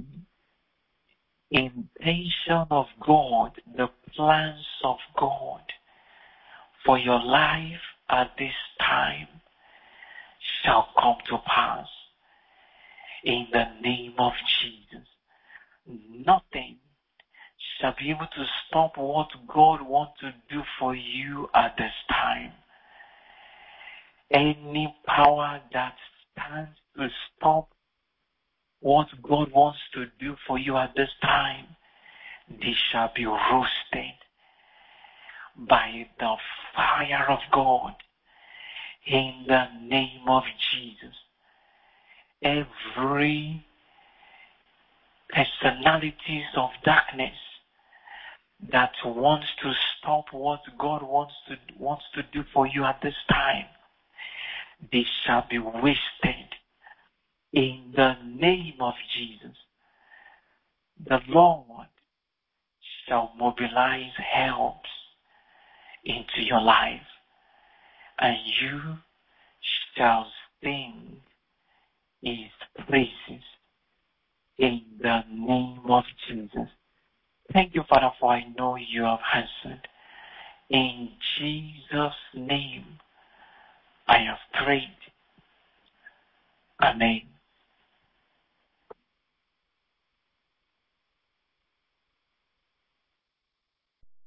intention of God, the plans of God for your life at this time shall come to pass in the name of Jesus. Nothing shall be able to stop what God wants to do for you at this time. Any power that stands to stop what God wants to do for you at this time, they shall be roasted by the fire of God in the name of Jesus. Every personalities of darkness that wants to stop what God wants to wants to do for you at this time, they shall be wasted in the name of Jesus. The Lord shall mobilize helps into your life, and you shall sing His praises in the name of Jesus. Thank you, Father, for I know you have answered. In Jesus' name, I have prayed. Amen.